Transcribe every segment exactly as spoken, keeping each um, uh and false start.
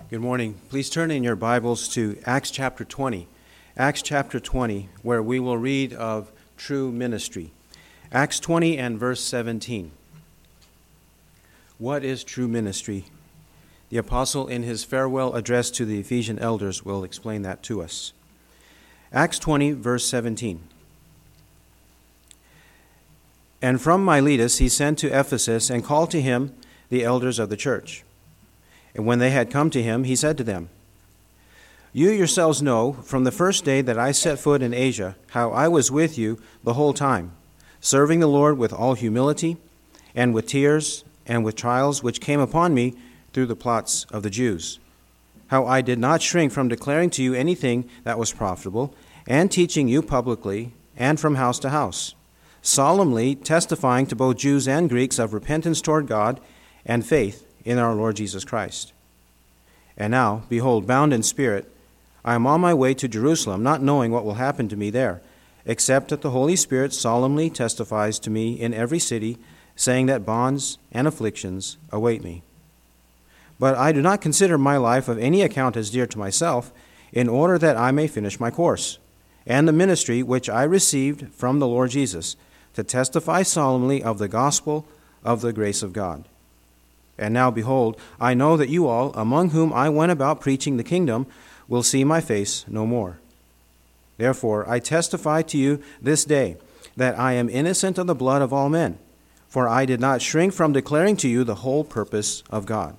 Good morning. Please turn in your Bibles to Acts chapter twenty. Acts chapter twenty, where we will read of true ministry. Acts twenty and verse seventeen. What is true ministry? The apostle, in his farewell address to the Ephesian elders, will explain that to us. Acts twenty, verse seventeen. And from Miletus he sent to Ephesus and called to him the elders of the church. And when they had come to him, he said to them, You yourselves know from the first day that I set foot in Asia how I was with you the whole time, serving the Lord with all humility and with tears and with trials which came upon me through the plots of the Jews, how I did not shrink from declaring to you anything that was profitable and teaching you publicly and from house to house, solemnly testifying to both Jews and Greeks of repentance toward God and faith in our Lord Jesus Christ. And now, behold, bound in spirit, I am on my way to Jerusalem, not knowing what will happen to me there, except that the Holy Spirit solemnly testifies to me in every city, saying that bonds and afflictions await me. But I do not consider my life of any account as dear to myself, in order that I may finish my course, and the ministry which I received from the Lord Jesus, to testify solemnly of the gospel of the grace of God. And now, behold, I know that you all, among whom I went about preaching the kingdom, will see my face no more. Therefore, I testify to you this day that I am innocent of the blood of all men, for I did not shrink from declaring to you the whole purpose of God.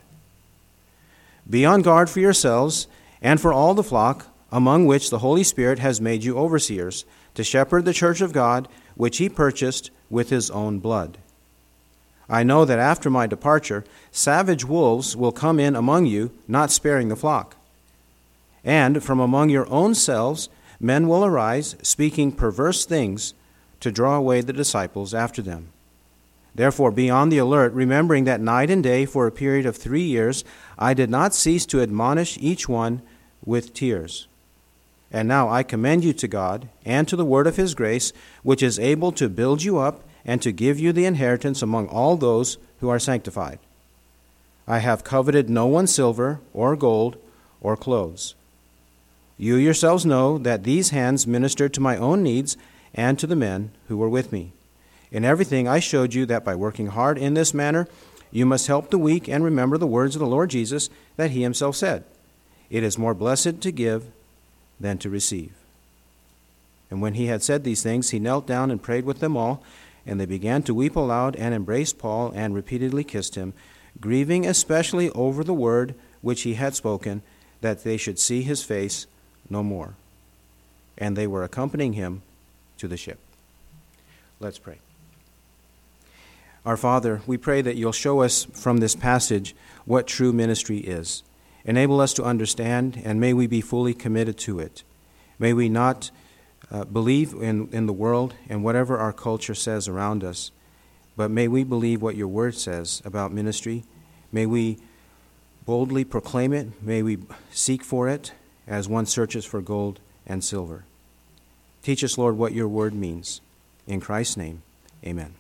Be on guard for yourselves and for all the flock, among which the Holy Spirit has made you overseers, to shepherd the church of God, which he purchased with his own blood. I know that after my departure, savage wolves will come in among you, not sparing the flock. And from among your own selves men will arise, speaking perverse things, to draw away the disciples after them. Therefore be on the alert, remembering that night and day for a period of three years I did not cease to admonish each one with tears. And now I commend you to God and to the word of his grace, which is able to build you up and to give you the inheritance among all those who are sanctified. I have coveted no one's silver or gold or clothes. You yourselves know that these hands ministered to my own needs and to the men who were with me. In everything I showed you that by working hard in this manner, you must help the weak and remember the words of the Lord Jesus that he himself said, It is more blessed to give than to receive. And when he had said these things, he knelt down and prayed with them all, and they began to weep aloud and embraced Paul and repeatedly kissed him, grieving especially over the word which he had spoken, that they should see his face no more. And they were accompanying him to the ship. Let's pray. Our Father, we pray that you'll show us from this passage what true ministry is. Enable us to understand, and may we be fully committed to it. May we not uh, believe in, in the world and whatever our culture says around us, but may we believe what your word says about ministry. May we boldly proclaim it. May we seek for it as one searches for gold and silver. Teach us, Lord, what your word means. In Christ's name, amen.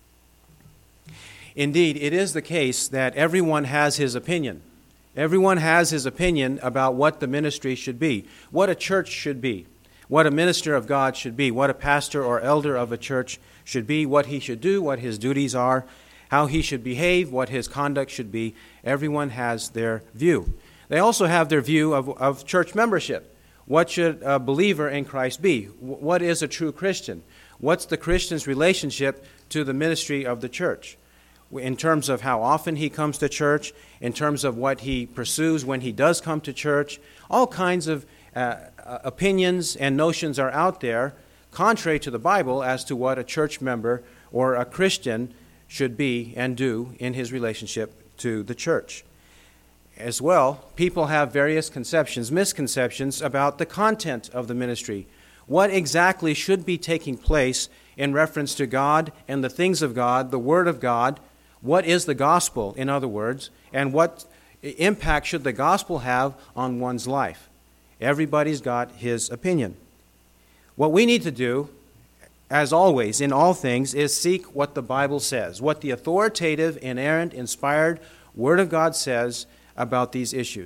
Indeed, it is the case that everyone has his opinion. Everyone has his opinion about what the ministry should be, what a church should be, what a minister of God should be, what a pastor or elder of a church should be, what he should do, what his duties are, how he should behave, what his conduct should be. Everyone has their view. They also have their view of, of church membership. What should a believer in Christ be? What is a true Christian? What's the Christian's relationship to the ministry of the church? In terms of how often he comes to church, in terms of what he pursues when he does come to church, all kinds of uh, opinions and notions are out there, contrary to the Bible, as to what a church member or a Christian should be and do in his relationship to the church. As well, people have various conceptions, misconceptions about the content of the ministry. What exactly should be taking place in reference to God and the things of God, the Word of God? What is the gospel, in other words, and what impact should the gospel have on one's life? Everybody's got his opinion. What we need to do, as always, in all things, is seek what the Bible says, what the authoritative, inerrant, inspired Word of God says about these issues.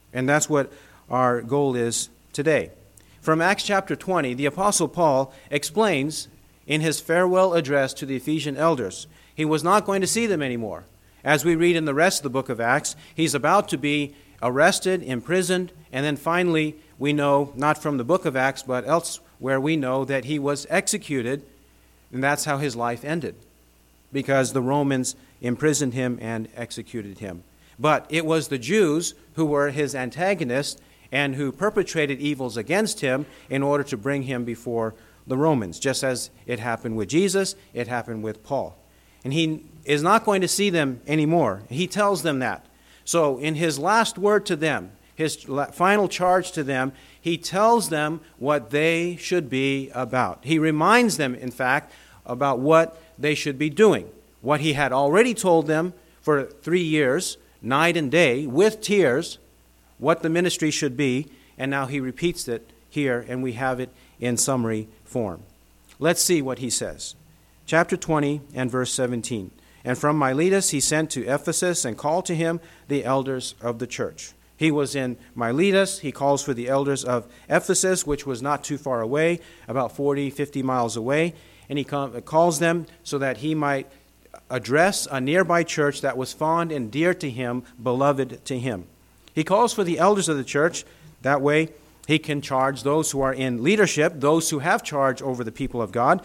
And that's what our goal is today. From Acts chapter twenty, the Apostle Paul explains in his farewell address to the Ephesian elders, he was not going to see them anymore. As we read in the rest of the book of Acts, he's about to be arrested, imprisoned, and then finally we know, not from the book of Acts, but elsewhere we know that he was executed, and that's how his life ended, because the Romans imprisoned him and executed him. But it was the Jews who were his antagonists and who perpetrated evils against him in order to bring him before the Romans, just as it happened with Jesus, it happened with Paul. And he is not going to see them anymore. He tells them that. So in his last word to them, his final charge to them, he tells them what they should be about. He reminds them, in fact, about what they should be doing. What he had already told them for three years, night and day, with tears, what the ministry should be, and now he repeats it here, and we have it in summary form. Let's see what he says. Chapter twenty and verse seventeen. And from Miletus he sent to Ephesus and called to him the elders of the church. He was in Miletus. He calls for the elders of Ephesus, which was not too far away, about forty, fifty miles away. And he calls them so that he might address a nearby church that was fond and dear to him, beloved to him. He calls for the elders of the church. That way he can charge those who are in leadership, those who have charge over the people of God.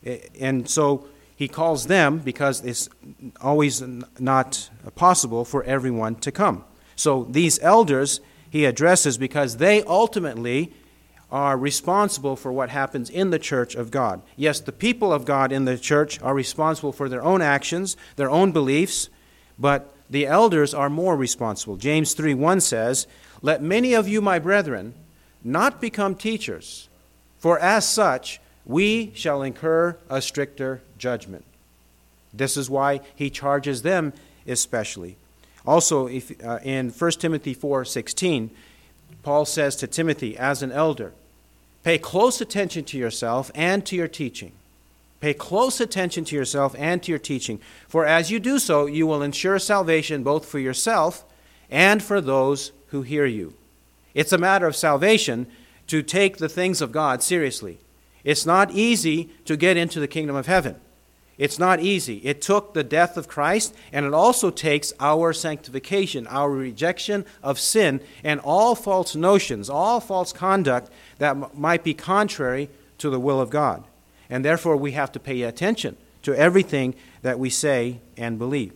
And so he calls them because it's always not possible for everyone to come. So these elders he addresses because they ultimately are responsible for what happens in the church of God. Yes, the people of God in the church are responsible for their own actions, their own beliefs, but the elders are more responsible. James three one says, "Let many of you, my brethren, not become teachers, for as such we shall incur a stricter judgment." This is why he charges them especially. Also, if, uh, in First Timothy four sixteen, Paul says to Timothy as an elder, "Pay close attention to yourself and to your teaching." Pay close attention to yourself and to your teaching, for as you do so, you will ensure salvation both for yourself and for those who hear you. It's a matter of salvation to take the things of God seriously. It's not easy to get into the kingdom of heaven. It's not easy. It took the death of Christ, and it also takes our sanctification, our rejection of sin, and all false notions, all false conduct that m- might be contrary to the will of God. And therefore, we have to pay attention to everything that we say and believe.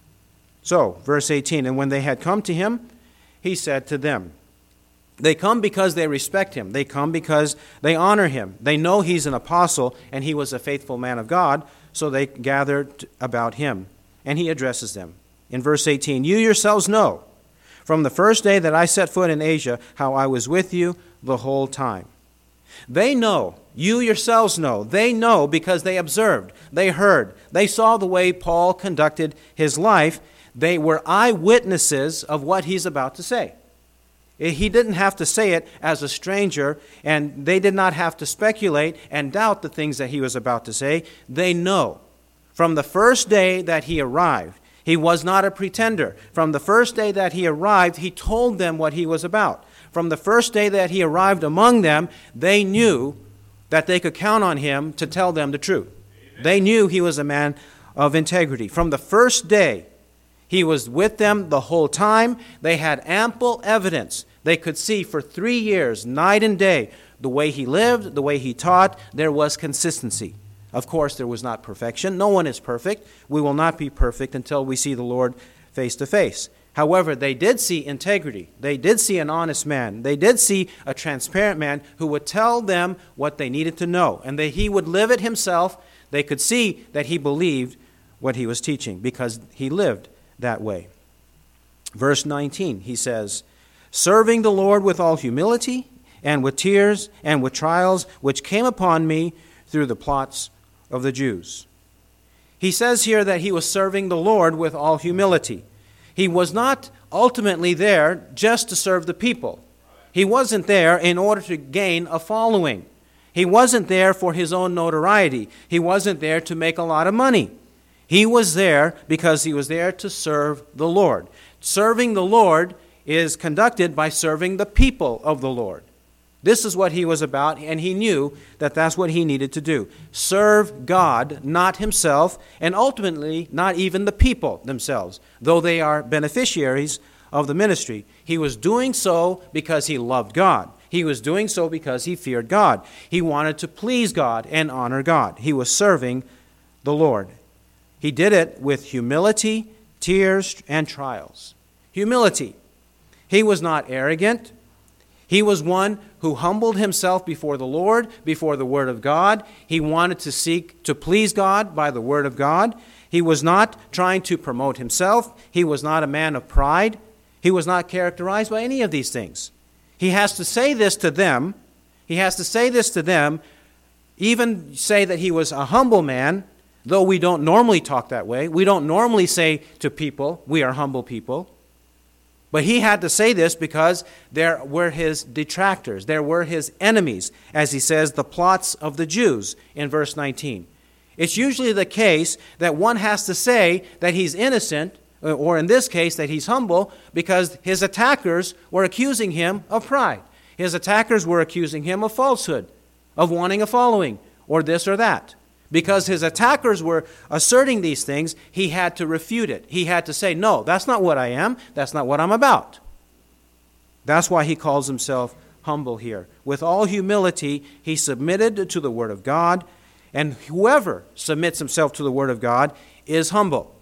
So, verse eighteen, "And when they had come to him, he said to them," they come because they respect him. They come because they honor him. They know he's an apostle and he was a faithful man of God, so they gathered about him. And he addresses them. In verse eighteen, "You yourselves know from the first day that I set foot in Asia how I was with you the whole time." They know, you yourselves know, they know because they observed, they heard, they saw the way Paul conducted his life. They were eyewitnesses of what he's about to say. He didn't have to say it as a stranger, and they did not have to speculate and doubt the things that he was about to say. They know. From the first day that he arrived, he was not a pretender. From the first day that he arrived, he told them what he was about. From the first day that he arrived among them, they knew that they could count on him to tell them the truth. Amen. They knew he was a man of integrity. From the first day, he was with them the whole time. They had ample evidence. They could see for three years, night and day, the way he lived, the way he taught. There was consistency. Of course, there was not perfection. No one is perfect. We will not be perfect until we see the Lord face to face. However, they did see integrity. They did see an honest man. They did see a transparent man who would tell them what they needed to know, and that he would live it himself. They could see that he believed what he was teaching because he lived that way. Verse nineteen, he says, "Serving the Lord with all humility and with tears and with trials which came upon me through the plots of the Jews." He says here that he was serving the Lord with all humility. He was not ultimately there just to serve the people. He wasn't there in order to gain a following. He wasn't there for his own notoriety. He wasn't there to make a lot of money. He was there because he was there to serve the Lord. Serving the Lord is conducted by serving the people of the Lord. This is what he was about, and he knew that that's what he needed to do. Serve God, not himself, and ultimately not even the people themselves, though they are beneficiaries of the ministry. He was doing so because he loved God. He was doing so because he feared God. He wanted to please God and honor God. He was serving the Lord. He did it with humility, tears, and trials. Humility. He was not arrogant. He was one who humbled himself before the Lord, before the Word of God. He wanted to seek to please God by the Word of God. He was not trying to promote himself. He was not a man of pride. He was not characterized by any of these things. He has to say this to them. He has to say this to them, even say that he was a humble man, though we don't normally talk that way. We don't normally say to people, we are humble people. But he had to say this because there were his detractors. There were his enemies, as he says, the plots of the Jews in verse nineteen. It's usually the case that one has to say that he's innocent, or in this case, that he's humble, because his attackers were accusing him of pride. His attackers were accusing him of falsehood, of wanting a following, or this or that. Because his attackers were asserting these things, he had to refute it. He had to say, no, that's not what I am. That's not what I'm about. That's why he calls himself humble here. With all humility, he submitted to the Word of God, and whoever submits himself to the Word of God is humble.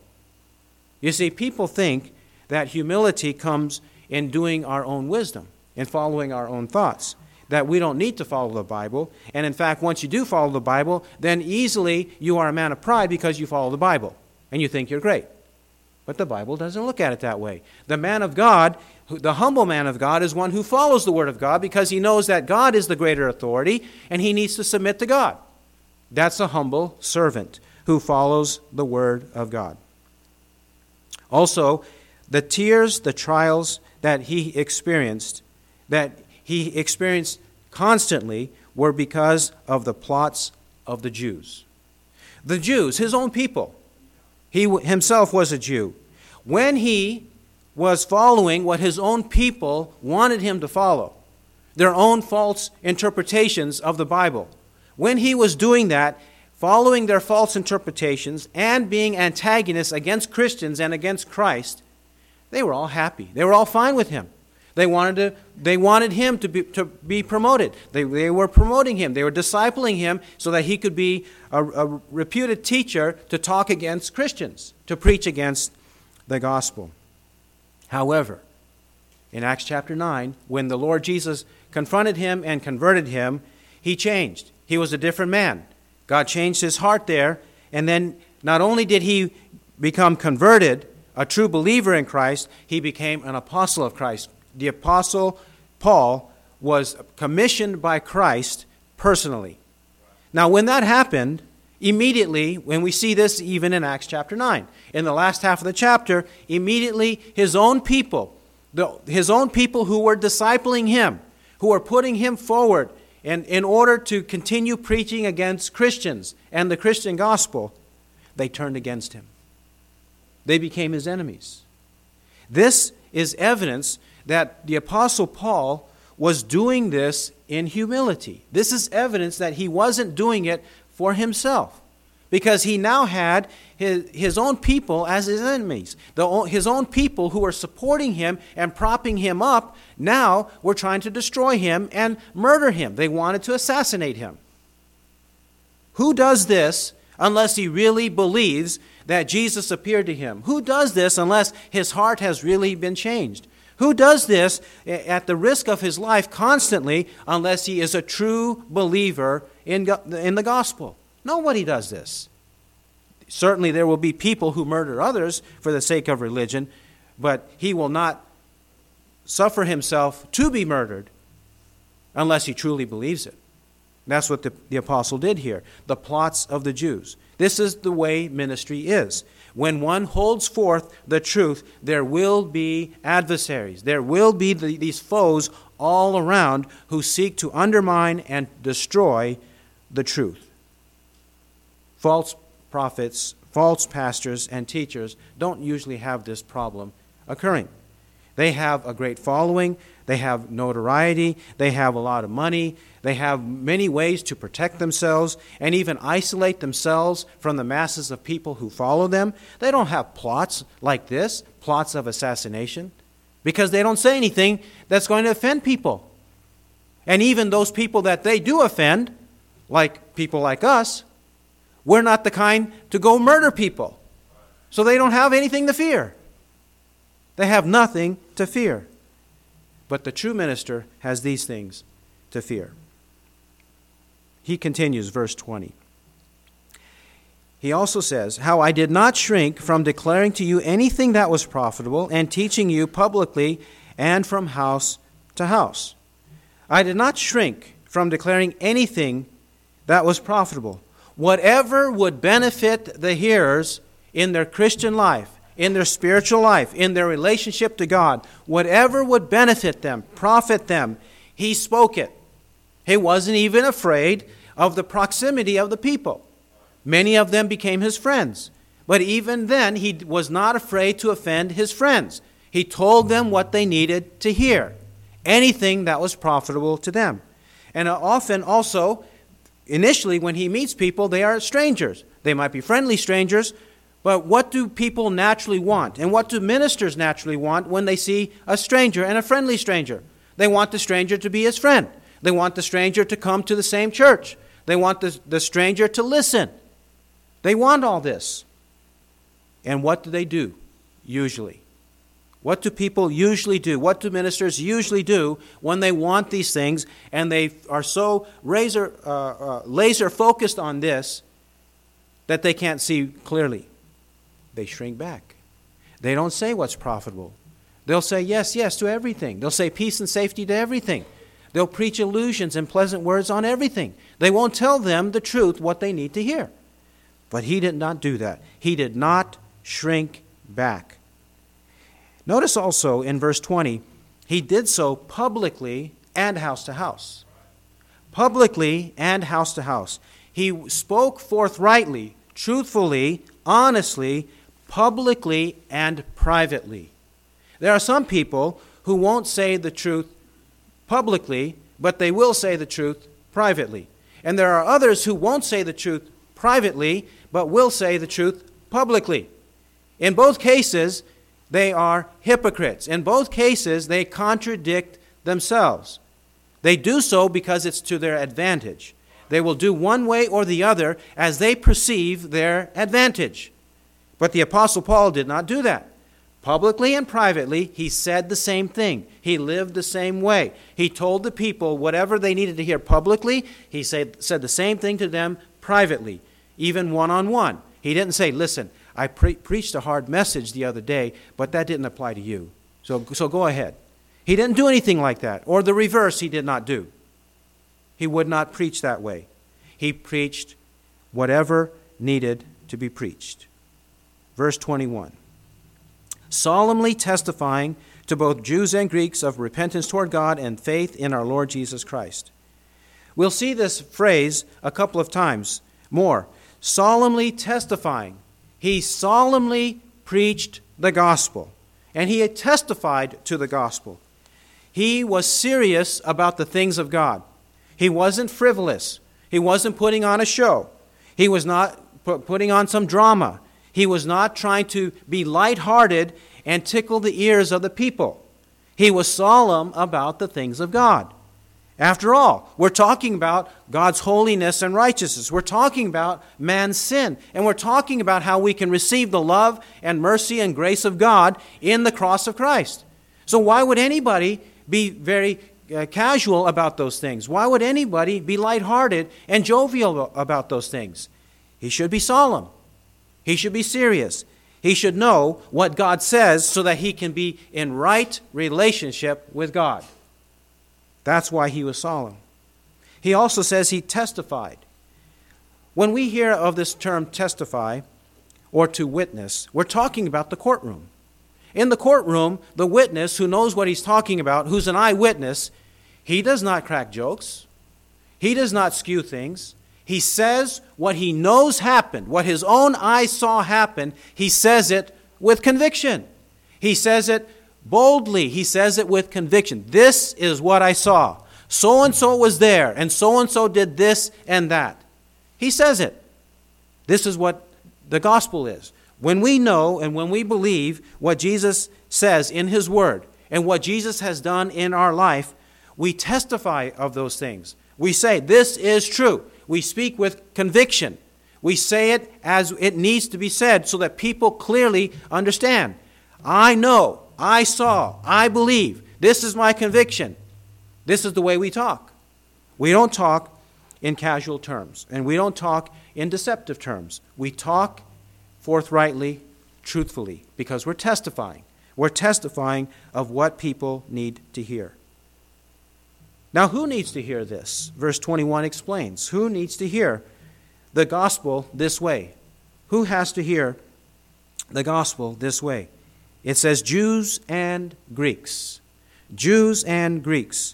You see, people think that humility comes in doing our own wisdom, in following our own thoughts, that we don't need to follow the Bible. And in fact, once you do follow the Bible, then easily you are a man of pride because you follow the Bible and you think you're great. But the Bible doesn't look at it that way. The man of God, the humble man of God, is one who follows the Word of God because he knows that God is the greater authority and he needs to submit to God. That's a humble servant who follows the Word of God. Also, the tears, the trials that he experienced, that he experienced constantly, were because of the plots of the Jews. The Jews, his own people. He himself was a Jew. When he was following what his own people wanted him to follow, their own false interpretations of the Bible, when he was doing that, following their false interpretations and being antagonists against Christians and against Christ, they were all happy. They were all fine with him. They wanted to. They wanted him to be to be promoted. They they were promoting him. They were discipling him so that he could be a, a reputed teacher to talk against Christians, to preach against the gospel. However, in Acts chapter nine, when the Lord Jesus confronted him and converted him, he changed. He was a different man. God changed his heart there, and then not only did he become converted, a true believer in Christ, he became an apostle of Christ. The apostle Paul was commissioned by Christ personally. Now, when that happened, immediately, when we see this even in Acts chapter nine, in the last half of the chapter, immediately his own people, the, his own people who were discipling him, who were putting him forward in, in order to continue preaching against Christians and the Christian gospel, they turned against him. They became his enemies. This is evidence that the Apostle Paul was doing this in humility. This is evidence that he wasn't doing it for himself, because he now had his, his own people as his enemies. The, his own people who were supporting him and propping him up now were trying to destroy him and murder him. They wanted to assassinate him. Who does this unless he really believes that Jesus appeared to him? Who does this unless his heart has really been changed? Who does this at the risk of his life constantly unless he is a true believer in, in the gospel? Nobody does this. Certainly there will be people who murder others for the sake of religion, but he will not suffer himself to be murdered unless he truly believes it. That's what the, the apostle did here. The plots of the Jews. This is the way ministry is. When one holds forth the truth, there will be adversaries. There will be the, these foes all around who seek to undermine and destroy the truth. False prophets, false pastors, and teachers don't usually have this problem occurring. They have a great following. They have notoriety. They have a lot of money. They have many ways to protect themselves and even isolate themselves from the masses of people who follow them. They don't have plots like this, plots of assassination, because they don't say anything that's going to offend people. And even those people that they do offend, like people like us, we're not the kind to go murder people. So they don't have anything to fear. They have nothing to fear. But the true minister has these things to fear. He continues, verse twenty. He also says, how I did not shrink from declaring to you anything that was profitable and teaching you publicly and from house to house. I did not shrink from declaring anything that was profitable. Whatever would benefit the hearers in their Christian life, in their spiritual life, in their relationship to God, whatever would benefit them, profit them, he spoke it. He wasn't even afraid of the proximity of the people. Many of them became his friends. But even then, he was not afraid to offend his friends. He told them what they needed to hear, anything that was profitable to them. And often also, initially when he meets people, they are strangers. They might be friendly strangers, but what do people naturally want? And what do ministers naturally want when they see a stranger and a friendly stranger? They want the stranger to be his friend. They want the stranger to come to the same church. They want the, the stranger to listen. They want all this. And what do they do, usually? What do people usually do? What do ministers usually do when they want these things and they are so razor, uh, uh, laser focused on this that they can't see clearly? They shrink back. They don't say what's profitable. They'll say yes, yes to everything. They'll say peace and safety to everything. They'll preach illusions and pleasant words on everything. They won't tell them the truth, what they need to hear. But he did not do that. He did not shrink back. Notice also in verse twenty, he did so publicly and house to house. Publicly and house to house. He spoke forthrightly, truthfully, honestly, publicly and privately. There are some people who won't say the truth publicly, but they will say the truth privately. And there are others who won't say the truth privately, but will say the truth publicly. In both cases, they are hypocrites. In both cases, they contradict themselves. They do so because it's to their advantage. They will do one way or the other as they perceive their advantage. But the Apostle Paul did not do that. Publicly and privately, he said the same thing. He lived the same way. He told the people whatever they needed to hear publicly, he said, said the same thing to them privately, even one-on-one. He didn't say, listen, I pre- preached a hard message the other day, but that didn't apply to you. So, so go ahead. He didn't do anything like that. Or the reverse he did not do. He would not preach that way. He preached whatever needed to be preached. Verse twenty-one. Solemnly testifying to both Jews and Greeks of repentance toward God and faith in our Lord Jesus Christ. We'll see this phrase a couple of times more. Solemnly testifying. He solemnly preached the gospel, and he had testified to the gospel. He was serious about the things of God. He wasn't frivolous. He wasn't putting on a show. He was not putting on some drama. He was not trying to be lighthearted and tickle the ears of the people. He was solemn about the things of God. After all, we're talking about God's holiness and righteousness. We're talking about man's sin. And we're talking about how we can receive the love and mercy and grace of God in the cross of Christ. So why would anybody be very uh, casual about those things? Why would anybody be lighthearted and jovial about those things? He should be solemn. He should be serious. He should know what God says so that he can be in right relationship with God. That's why he was solemn. He also says he testified. When we hear of this term testify or to witness, we're talking about the courtroom. In the courtroom, the witness who knows what he's talking about, who's an eyewitness, he does not crack jokes. He does not skew things. He says what he knows happened, what his own eyes saw happen. He says it with conviction. He says it Boldly, he says it with conviction. This is what I saw. So-and-so was there, and so-and-so did this and that. He says it. This is what the gospel is. When we know and when we believe what Jesus says in his word and what Jesus has done in our life, we testify of those things. We say, this is true. We speak with conviction. We say it as it needs to be said so that people clearly understand. I know, I saw, I believe. This is my conviction. This is the way we talk. We don't talk in casual terms, and we don't talk in deceptive terms. We talk forthrightly, truthfully, because we're testifying. We're testifying of what people need to hear. Now, who needs to hear this? Verse twenty-one explains. Who needs to hear the gospel this way? Who has to hear the gospel this way? It says Jews and Greeks. Jews and Greeks.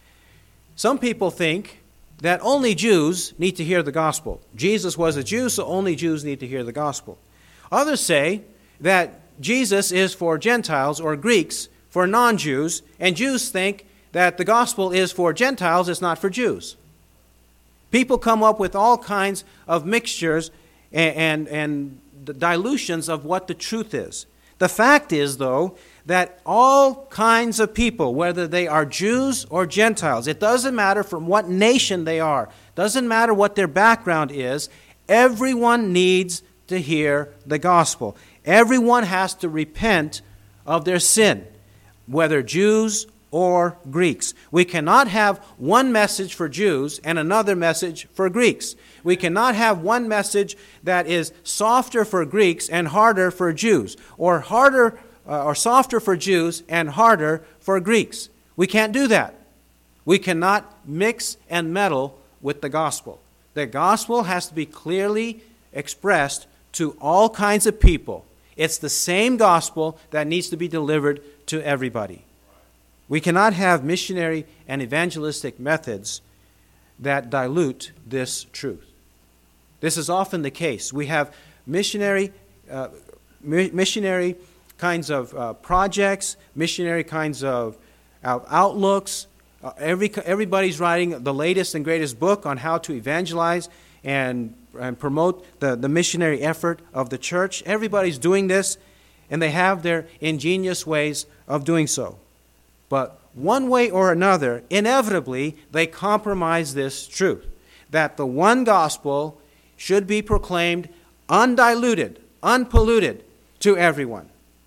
Some people think that only Jews need to hear the gospel. Jesus was a Jew, so only Jews need to hear the gospel. Others say that Jesus is for Gentiles or Greeks, for non-Jews, and Jews think that the gospel is for Gentiles, it's not for Jews. People come up with all kinds of mixtures and, and, and the dilutions of what the truth is. The fact is, though, that all kinds of people, whether they are Jews or Gentiles, it doesn't matter from what nation they are, doesn't matter what their background is, everyone needs to hear the gospel. Everyone has to repent of their sin, whether Jews or Greeks. We cannot have one message for Jews and another message for Greeks. We cannot have one message that is softer for Greeks and harder for Jews, or harder uh, or softer for Jews and harder for Greeks. We can't do that. We cannot mix and meddle with the gospel. The gospel has to be clearly expressed to all kinds of people. It's the same gospel that needs to be delivered to everybody. We cannot have missionary and evangelistic methods that dilute this truth. This is often the case. We have missionary, uh, missionary kinds of uh, projects, missionary kinds of uh, outlooks. Uh, every everybody's writing the latest and greatest book on how to evangelize and and promote the, the missionary effort of the church. Everybody's doing this, and they have their ingenious ways of doing so. But one way or another, inevitably, they compromise this truth, that the one gospel should be proclaimed undiluted, unpolluted to everyone.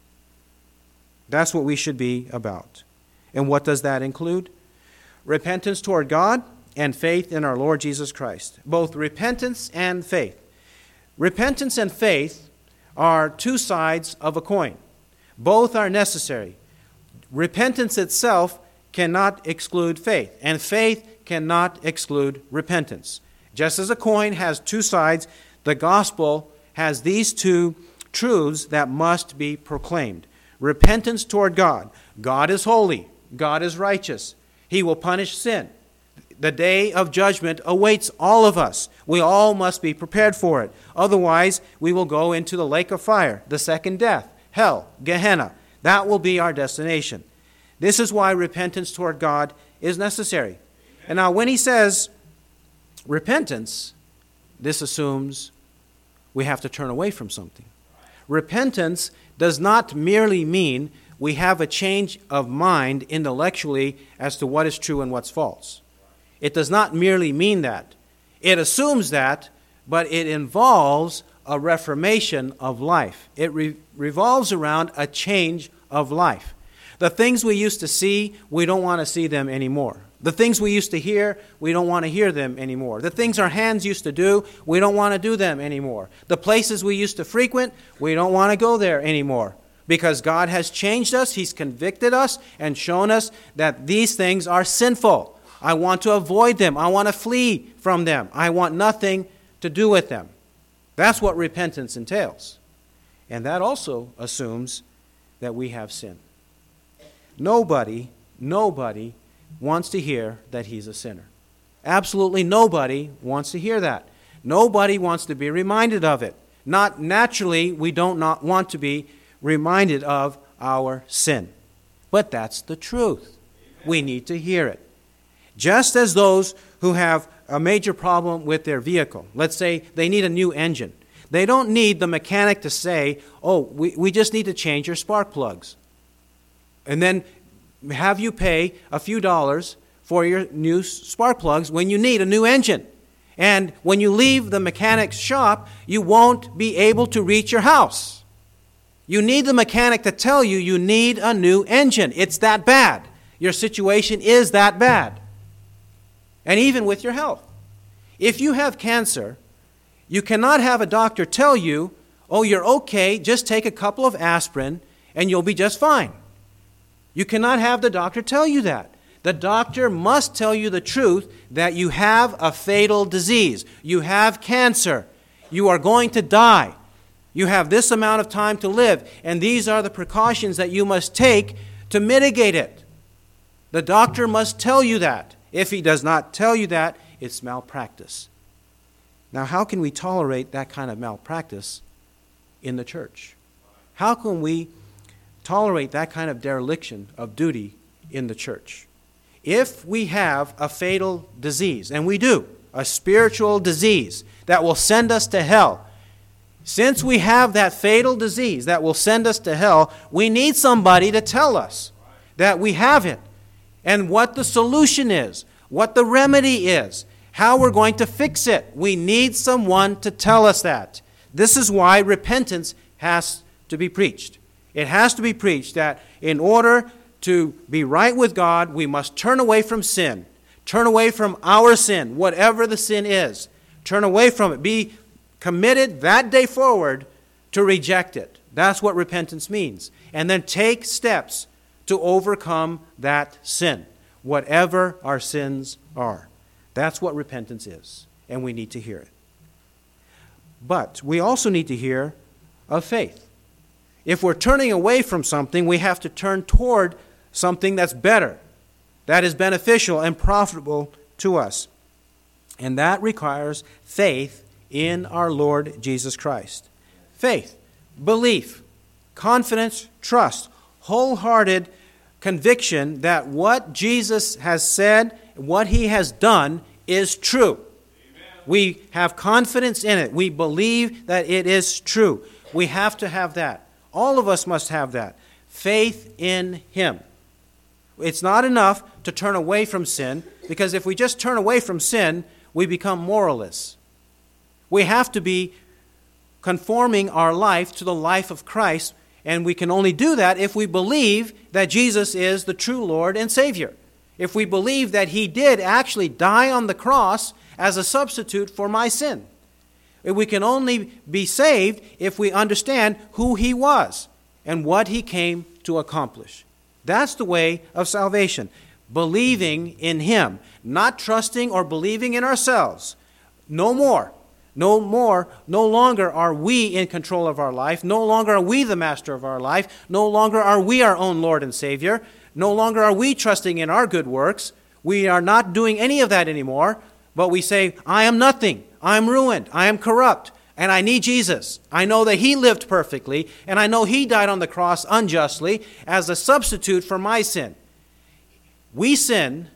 That's what we should be about. And what does that include? Repentance toward God and faith in our Lord Jesus Christ. Both repentance and faith. Repentance and faith are two sides of a coin. Both are necessary. Repentance itself cannot exclude faith, and faith cannot exclude repentance. Just as a coin has two sides, the gospel has these two truths that must be proclaimed. Repentance toward God. God is holy. God is righteous. He will punish sin. The day of judgment awaits all of us. We all must be prepared for it. Otherwise, we will go into the lake of fire, the second death, hell, Gehenna. That will be our destination. This is why repentance toward God is necessary. And now when he says repentance, this assumes we have to turn away from something. Repentance does not merely mean we have a change of mind intellectually as to what is true and what's false. It does not merely mean that. It assumes that, but it involves a reformation of life. It re- revolves around a change of life. The things we used to see, we don't want to see them anymore. The things we used to hear, we don't want to hear them anymore. The things our hands used to do, we don't want to do them anymore. The places we used to frequent, we don't want to go there anymore. Because God has changed us, He's convicted us, and shown us that these things are sinful. I want to avoid them. I want to flee from them. I want nothing to do with them. That's what repentance entails. And that also assumes that we have sin. Nobody, nobody wants to hear that he's a sinner. Absolutely nobody wants to hear that. Nobody wants to be reminded of it. Not naturally, we don't not want to be reminded of our sin. but that's the truth. We need to hear it. Just as those who have a major problem with their vehicle, let's say they need a new engine, they don't need the mechanic to say, oh, we, we just need to change your spark plugs. And then have you pay a few dollars for your new spark plugs when you need a new engine. And when you leave the mechanic's shop, you won't be able to reach your house. You need the mechanic to tell you you need a new engine. It's that bad. Your situation is that bad. And even with your health. If you have cancer, you cannot have a doctor tell you, oh, you're okay, just take a couple of aspirin and you'll be just fine. You cannot have the doctor tell you that. The doctor must tell you the truth that you have a fatal disease. You have cancer. You are going to die. You have this amount of time to live, and these are the precautions that you must take to mitigate it. The doctor must tell you that. If he does not tell you that, it's malpractice. Now, how can we tolerate that kind of malpractice in the church? How can we tolerate that kind of dereliction of duty in the church? If we have a fatal disease, and we do, a spiritual disease that will send us to hell, since we have that fatal disease that will send us to hell, we need somebody to tell us that we have it and what the solution is, what the remedy is, how we're going to fix it. We need someone to tell us that. This is why repentance has to be preached. It has to be preached that in order to be right with God, we must turn away from sin. Turn away from our sin, whatever the sin is. Turn away from it. Be committed that day forward to reject it. That's what repentance means. And then take steps to overcome that sin, whatever our sins are. That's what repentance is, and we need to hear it. But we also need to hear of faith. If we're turning away from something, we have to turn toward something that's better, that is beneficial and profitable to us. And that requires faith in our Lord Jesus Christ. Faith, belief, confidence, trust, wholehearted conviction that what Jesus has said, what he has done is true. Amen. We have confidence in it. We believe that it is true. We have to have that. All of us must have that. Faith in him. It's not enough to turn away from sin, because if we just turn away from sin, we become moralists. We have to be conforming our life to the life of Christ, and we can only do that if we believe that Jesus is the true Lord and Savior. If we believe that he did actually die on the cross as a substitute for my sin. We can only be saved if we understand who he was and what he came to accomplish. That's the way of salvation. Believing in him, not trusting or believing in ourselves. No more. No more, no longer are we in control of our life. No longer are we the master of our life. No longer are we our own Lord and Savior. No longer are we trusting in our good works. We are not doing any of that anymore. But we say, I am nothing. I am ruined. I am corrupt. And I need Jesus. I know that he lived perfectly. And I know he died on the cross unjustly as a substitute for my sin. We sin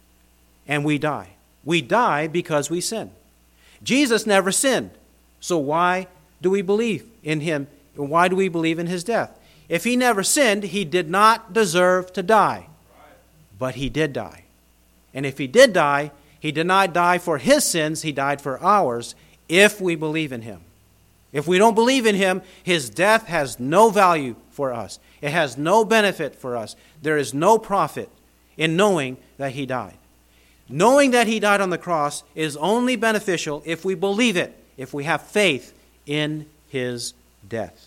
and we die. We die because we sin. Jesus never sinned. So why do we believe in him? Why do we believe in his death? If he never sinned, he did not deserve to die. But he did die. And if he did die, he did not die for his sins, he died for ours, if we believe in him. If we don't believe in him, his death has no value for us. It has no benefit for us. There is no profit in knowing that he died. Knowing that he died on the cross is only beneficial if we believe it, if we have faith in his death.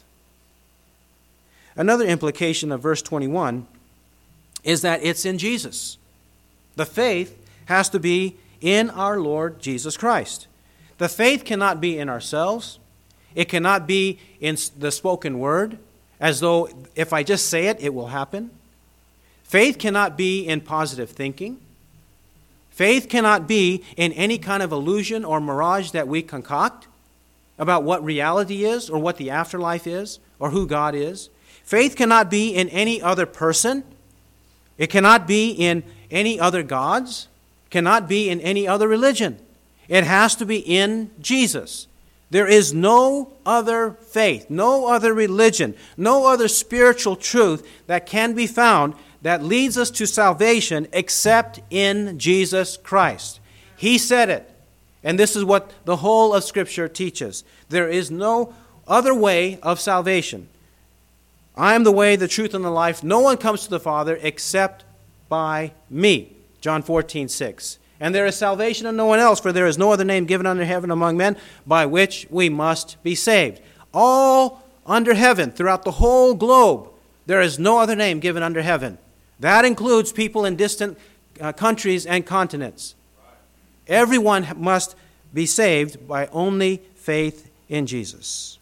Another implication of verse twenty-one is that it's in Jesus. The faith has to be in our Lord Jesus Christ. The faith cannot be in ourselves. It cannot be in the spoken word, as though if I just say it, it will happen. Faith cannot be in positive thinking. Faith cannot be in any kind of illusion or mirage that we concoct about what reality is or what the afterlife is or who God is. Faith cannot be in any other person. It cannot be in any other gods, cannot be in any other religion. It has to be in Jesus. There is no other faith, no other religion, no other spiritual truth that can be found that leads us to salvation except in Jesus Christ. He said it, and this is what the whole of Scripture teaches. There is no other way of salvation. I am the way, the truth, and the life. No one comes to the Father except by me. John fourteen six. And there is salvation in no one else, for there is no other name given under heaven among men by which we must be saved. All under heaven, throughout the whole globe, there is no other name given under heaven. That includes people in distant uh, countries and continents. Everyone must be saved by only faith in Jesus.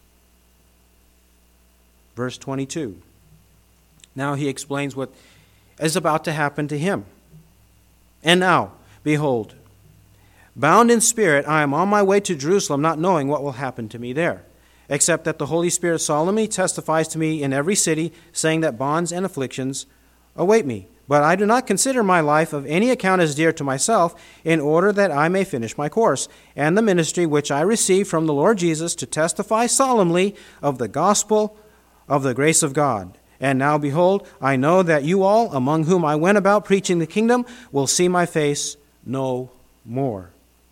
Verse twenty-two. Now he explains what is about to happen to him. And now, behold, bound in spirit, I am on my way to Jerusalem, not knowing what will happen to me there, except that the Holy Spirit solemnly testifies to me in every city, saying that bonds and afflictions await me. But I do not consider my life of any account as dear to myself, in order that I may finish my course, and the ministry which I received from the Lord Jesus to testify solemnly of the gospel of the grace of God. And now, behold, I know that you all, among whom I went about preaching the kingdom, will see my face no more.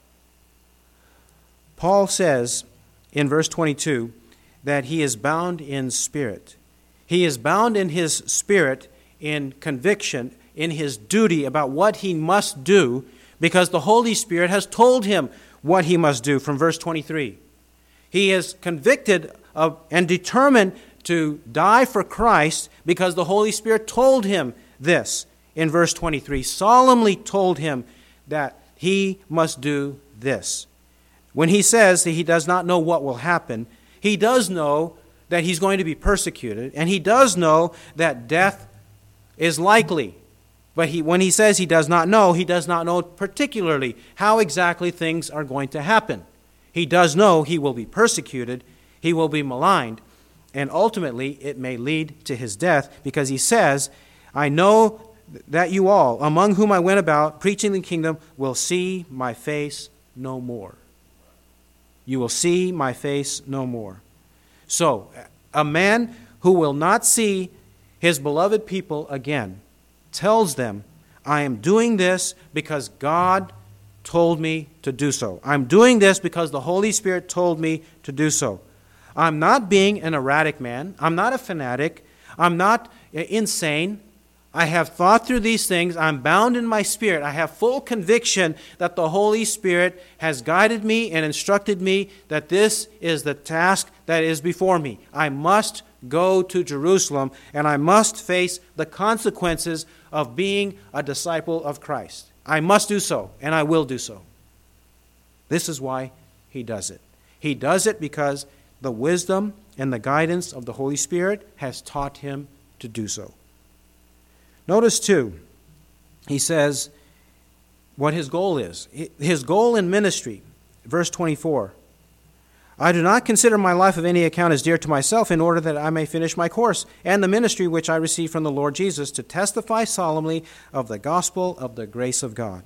Paul says in verse twenty-two that he is bound in spirit. He is bound in his spirit in conviction, in his duty about what he must do, because the Holy Spirit has told him what he must do from verse twenty-three. He is convicted of and determined to die for Christ because the Holy Spirit told him this in verse twenty-three, solemnly told him that he must do this. When he says that he does not know what will happen, he does know that he's going to be persecuted, and he does know that death is likely. But he, when he says he does not know, he does not know particularly how exactly things are going to happen. He does know he will be persecuted, he will be maligned, and ultimately it may lead to his death, because he says, I know that you all, among whom I went about preaching the kingdom, will see my face no more. You will see my face no more. So, a man who will not see his beloved people again tells them, I am doing this because God told me to do so. I'm doing this because the Holy Spirit told me to do so. I'm not being an erratic man. I'm not a fanatic. I'm not insane. I have thought through these things. I'm bound in my spirit. I have full conviction that the Holy Spirit has guided me and instructed me that this is the task that is before me. I must go to Jerusalem, and I must face the consequences of being a disciple of Christ. I must do so, and I will do so. This is why he does it. He does it because the wisdom and the guidance of the Holy Spirit has taught him to do so. Notice, too, he says what his goal is. His goal in ministry, verse twenty-four, I do not consider my life of any account as dear to myself, in order that I may finish my course, and the ministry which I received from the Lord Jesus, to testify solemnly of the gospel of the grace of God.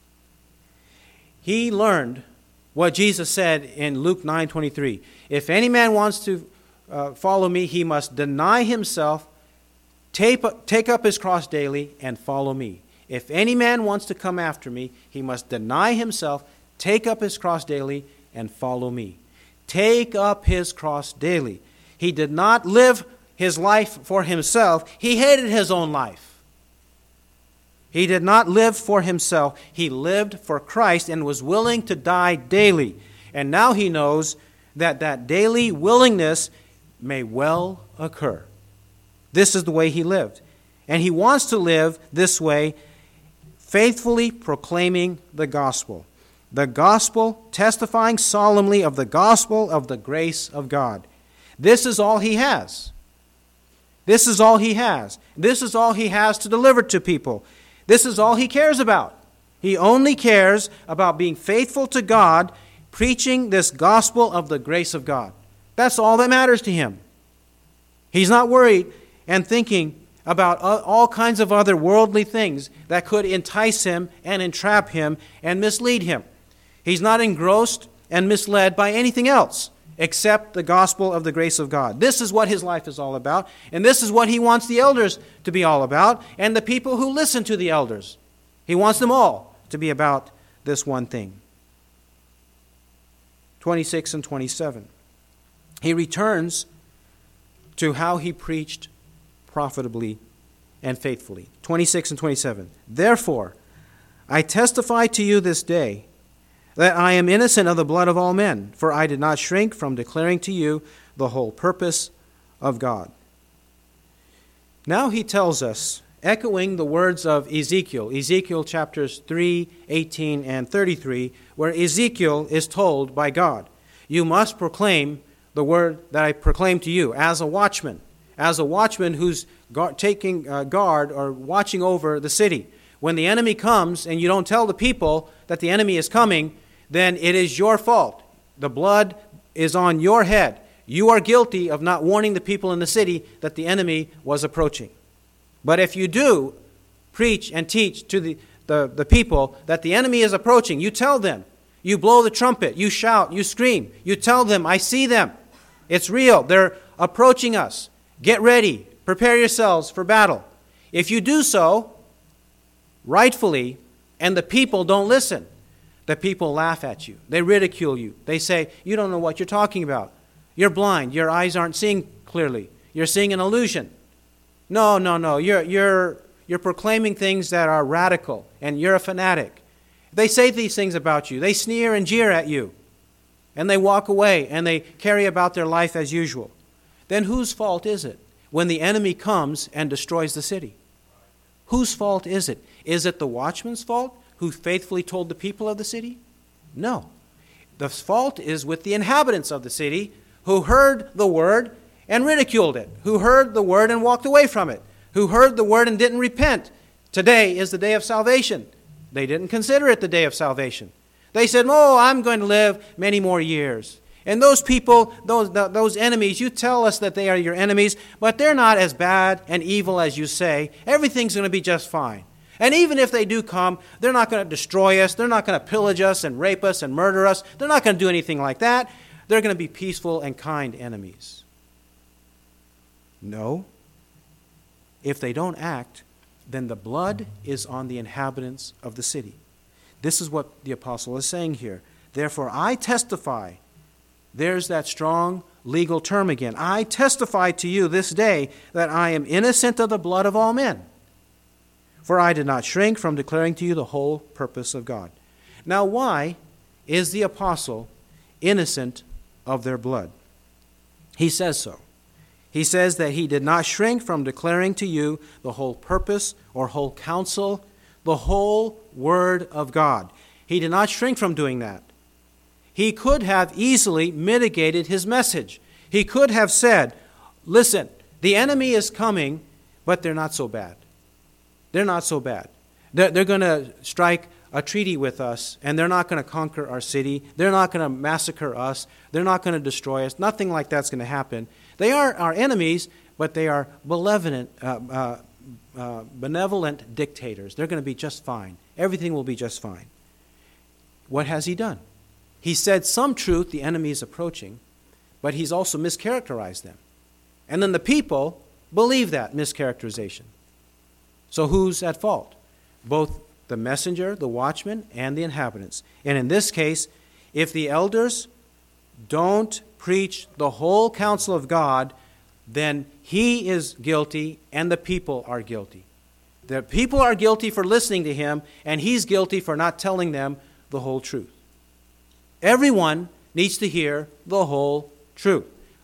He learned what Jesus said in Luke nine twenty-three. If any man wants to uh, follow me, he must deny himself, take, take up his cross daily, and follow me. If any man wants to come after me, he must deny himself, take up his cross daily, and follow me. Take up his cross daily. He did not live his life for himself. He hated his own life. He did not live for himself. He lived for Christ and was willing to die daily. And now he knows that that daily willingness may well occur. This is the way he lived. And he wants to live this way, faithfully proclaiming the gospel. The gospel, testifying solemnly of the gospel of the grace of God. This is all he has. This is all he has. This is all he has to deliver to people. This is all he cares about. He only cares about being faithful to God, preaching this gospel of the grace of God. That's all that matters to him. He's not worried and thinking about all kinds of other worldly things that could entice him and entrap him and mislead him. He's not engrossed and misled by anything else except the gospel of the grace of God. This is what his life is all about, and this is what he wants the elders to be all about, and the people who listen to the elders. He wants them all to be about this one thing. twenty-six and twenty-seven. He returns to how he preached profitably and faithfully. twenty-six and twenty-seven. Therefore, I testify to you this day that I am innocent of the blood of all men, for I did not shrink from declaring to you the whole purpose of God. Now he tells us, echoing the words of Ezekiel, Ezekiel chapters three, eighteen, and thirty-three, where Ezekiel is told by God, you must proclaim the word that I proclaim to you as a watchman, as a watchman who's guard, taking uh, guard or watching over the city. When the enemy comes and you don't tell the people that the enemy is coming, then it is your fault. The blood is on your head. You are guilty of not warning the people in the city that the enemy was approaching. But if you do preach and teach to the, the, the people that the enemy is approaching, you tell them, you blow the trumpet, you shout, you scream, you tell them, I see them. It's real. They're approaching us. Get ready. Prepare yourselves for battle. If you do so rightfully and the people don't listen, the people laugh at you. They ridicule you. They say, you don't know what you're talking about. You're blind. Your eyes aren't seeing clearly. You're seeing an illusion. No, no, no. You're, you're, you're proclaiming things that are radical, and you're a fanatic. They say these things about you. They sneer and jeer at you, and they walk away, and they carry about their life as usual. Then whose fault is it when the enemy comes and destroys the city? Whose fault is it? Is it the watchman's fault who faithfully told the people of the city? No. The fault is with the inhabitants of the city who heard the word and ridiculed it, who heard the word and walked away from it, who heard the word and didn't repent. Today is the day of salvation. They didn't consider it the day of salvation. They said, oh, I'm going to live many more years. And those people, those, those enemies, you tell us that they are your enemies, but they're not as bad and evil as you say. Everything's going to be just fine. And even if they do come, they're not going to destroy us. They're not going to pillage us and rape us and murder us. They're not going to do anything like that. They're going to be peaceful and kind enemies. No. If they don't act, then the blood is on the inhabitants of the city. This is what the apostle is saying here. Therefore, I testify. There's that strong legal term again. I testify to you this day that I am innocent of the blood of all men. For I did not shrink from declaring to you the whole purpose of God. Now, why is the apostle innocent of their blood? He says so. He says that he did not shrink from declaring to you the whole purpose or whole counsel, the whole word of God. He did not shrink from doing that. He could have easily mitigated his message. He could have said, listen, the enemy is coming, but they're not so bad. They're not so bad. They're, they're going to strike a treaty with us, and they're not going to conquer our city. They're not going to massacre us. They're not going to destroy us. Nothing like that's going to happen. They are our enemies, but they are benevolent, uh, uh, uh, benevolent dictators. They're going to be just fine. Everything will be just fine. What has he done? He said some truth the enemy is approaching, but he's also mischaracterized them. And then the people believe that mischaracterization. So who's at fault? Both the messenger, the watchman, and the inhabitants. And in this case, if the elders don't preach the whole counsel of God, then he is guilty and the people are guilty. The people are guilty for listening to him, and he's guilty for not telling them the whole truth. Everyone needs to hear the whole truth.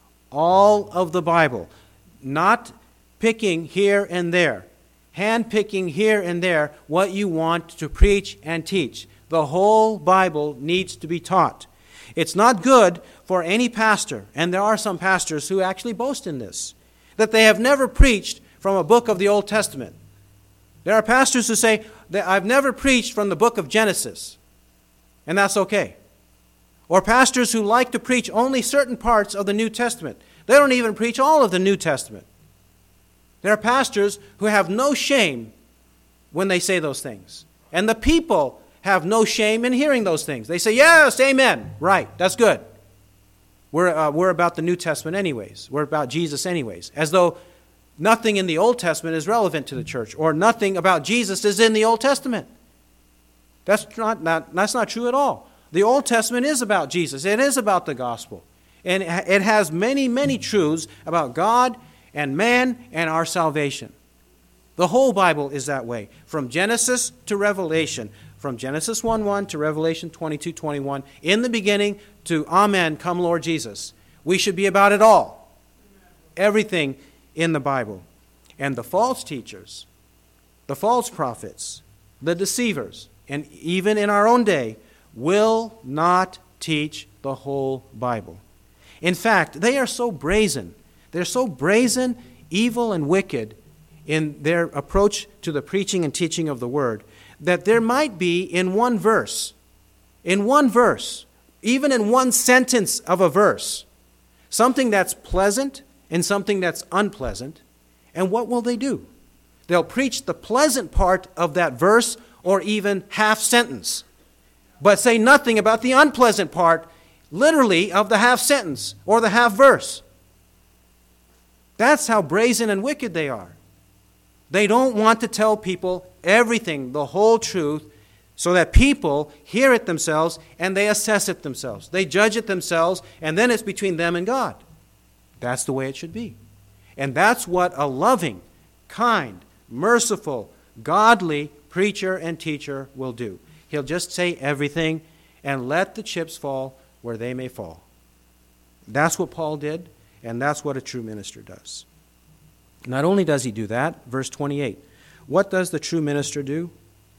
All of the Bible. Not picking here and there. Hand-picking here and there what you want to preach and teach. The whole Bible needs to be taught. It's not good for any pastor, and there are some pastors who actually boast in this, that they have never preached from a book of the Old Testament. There are pastors who say, that I've never preached from the book of Genesis, and that's okay. Or pastors who like to preach only certain parts of the New Testament. They don't even preach all of the New Testament. There are pastors who have no shame when they say those things. And the people have no shame in hearing those things. They say, yes, amen. Right, that's good. We're, uh, we're about the New Testament anyways. We're about Jesus anyways. As though nothing in the Old Testament is relevant to the church, or nothing about Jesus is in the Old Testament. That's not, not, that's not true at all. The Old Testament is about Jesus. It is about the gospel. And it has many, many truths about God and man and our salvation. The whole Bible is that way. From Genesis to Revelation. From Genesis one one to Revelation twenty-two twenty-one. In the beginning to Amen, come Lord Jesus. We should be about it all. Everything in the Bible. And the false teachers, the false prophets, the deceivers, and even in our own day, will not teach the whole Bible. In fact, they are so brazen. They're so brazen, evil, and wicked in their approach to the preaching and teaching of the Word that there might be in one verse, in one verse, even in one sentence of a verse, something that's pleasant and something that's unpleasant. And what will they do? They'll preach the pleasant part of that verse or even half sentence, but say nothing about the unpleasant part, literally, of the half sentence or the half verse. That's how brazen and wicked they are. They don't want to tell people everything, the whole truth, so that people hear it themselves and they assess it themselves. They judge it themselves, and then it's between them and God. That's the way it should be. And that's what a loving, kind, merciful, godly preacher and teacher will do. He'll just say everything and let the chips fall where they may fall. That's what Paul did, and that's what a true minister does. Not only does he do that, verse twenty-eight, what does the true minister do?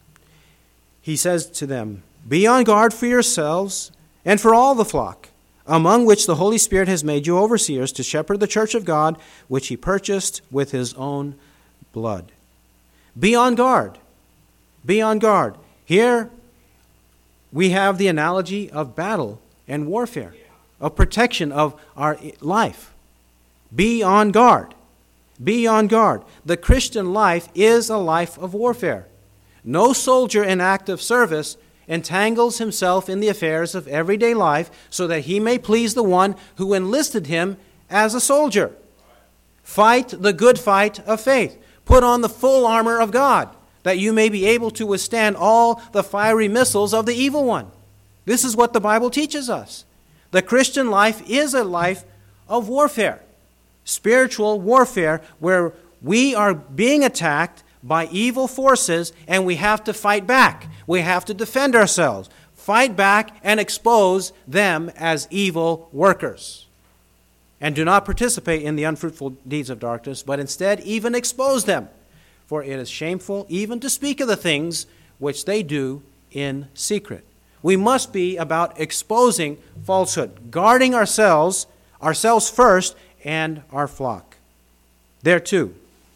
He says to them, be on guard for yourselves and for all the flock, among which the Holy Spirit has made you overseers to shepherd the church of God, which he purchased with his own blood. Be on guard. Be on guard. Here we have the analogy of battle and warfare, of protection of our life. Be on guard. Be on guard. The Christian life is a life of warfare. No soldier in active service entangles himself in the affairs of everyday life so that he may please the one who enlisted him as a soldier. Fight the good fight of faith. Put on the full armor of God, that you may be able to withstand all the fiery missiles of the evil one. This is what the Bible teaches us. The Christian life is a life of warfare, spiritual warfare, where we are being attacked by evil forces and we have to fight back. We have to defend ourselves, fight back and expose them as evil workers. And do not participate in the unfruitful deeds of darkness, but instead even expose them. For it is shameful even to speak of the things which they do in secret. We must be about exposing falsehood, guarding ourselves, ourselves first, and our flock. There too,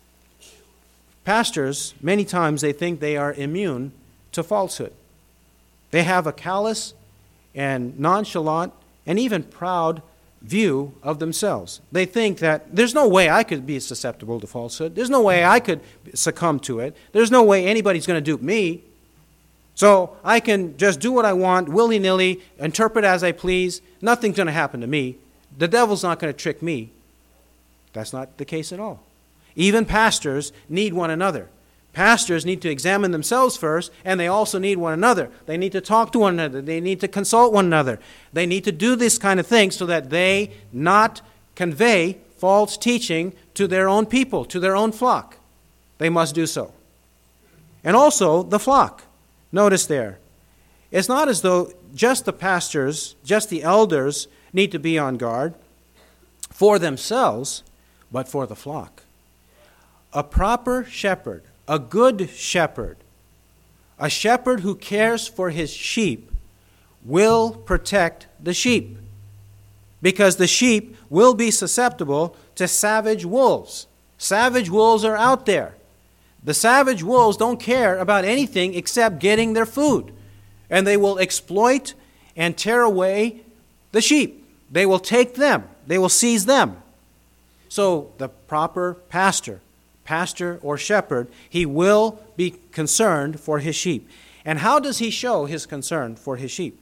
pastors, many times they think they are immune to falsehood. They have a callous and nonchalant and even proud view of themselves. They think that there's no way I could be susceptible to falsehood. There's no way I could succumb to it. There's no way anybody's going to dupe me. So I can just do what I want, willy-nilly, interpret as I please. Nothing's going to happen to me. The devil's not going to trick me. That's not the case at all. Even pastors need one another. Pastors need to examine themselves first, and they also need one another. They need to talk to one another. They need to consult one another. They need to do this kind of thing so that they not convey false teaching to their own people, to their own flock. They must do so. And also the flock. Notice there, it's not as though just the pastors, just the elders need to be on guard for themselves, but for the flock. A proper shepherd, a good shepherd, a shepherd who cares for his sheep will protect the sheep, because the sheep will be susceptible to savage wolves. Savage wolves are out there. The savage wolves don't care about anything except getting their food, and they will exploit and tear away the sheep. They will take them. They will seize them. So the proper pastor, pastor, or shepherd, he will be concerned for his sheep. And how does he show his concern for his sheep?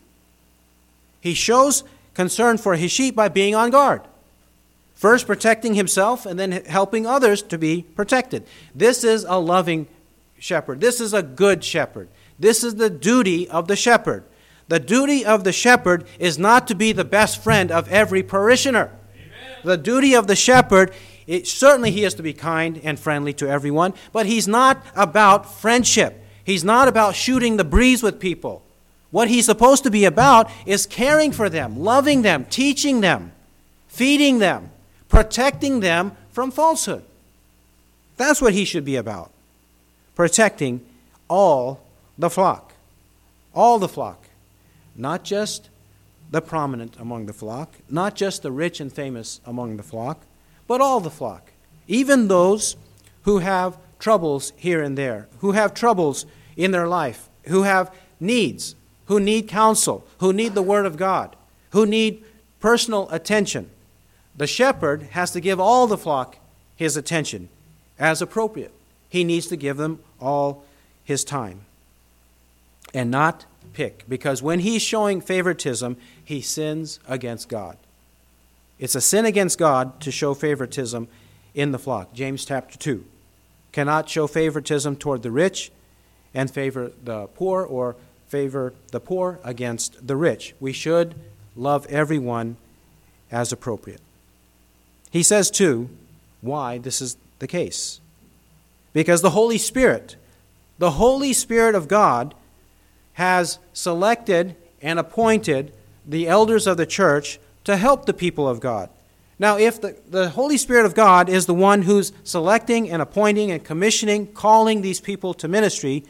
He shows concern for his sheep by being on guard. First protecting himself and then helping others to be protected. This is a loving shepherd. This is a good shepherd. This is the duty of the shepherd. The duty of the shepherd is not to be the best friend of every parishioner. Amen. The duty of the shepherd, it, certainly he is to be kind and friendly to everyone, but he's not about friendship. He's not about shooting the breeze with people. What he's supposed to be about is caring for them, loving them, teaching them, feeding them, protecting them from falsehood. That's what he should be about. Protecting all the flock. All the flock. Not just the prominent among the flock, not just the rich and famous among the flock, but all the flock. Even those who have troubles here and there, who have troubles in their life, who have needs, who need counsel, who need the Word of God, who need personal attention. The shepherd has to give all the flock his attention as appropriate. He needs to give them all his time and not pick, because when he's showing favoritism, he sins against God. It's a sin against God to show favoritism in the flock. James chapter two. Cannot show favoritism toward the rich and favor the poor, or favor the poor against the rich. We should love everyone as appropriate. He says, too, why this is the case. Because the Holy Spirit, the Holy Spirit of God, has selected and appointed the elders of the church to help the people of God. Now, if the, the Holy Spirit of God is the one who's selecting and appointing and commissioning, calling these people to ministry,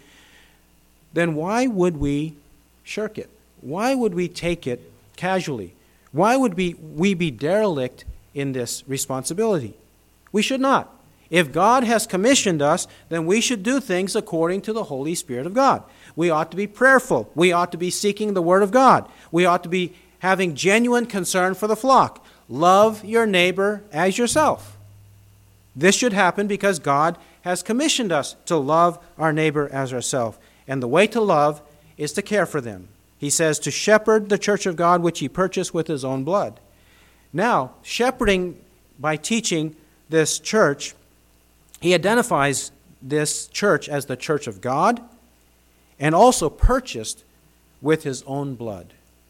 then why would we shirk it? Why would we take it casually? Why would we, we be derelict in this responsibility? We should not. If God has commissioned us, then we should do things according to the Holy Spirit of God. We ought to be prayerful. We ought to be seeking the Word of God. We ought to be having genuine concern for the flock. Love your neighbor as yourself. This should happen because God has commissioned us to love our neighbor as ourselves. And the way to love is to care for them. He says to shepherd the church of God which he purchased with his own blood. Now, shepherding by teaching this church, he identifies this church as the church of God and also purchased with his own blood.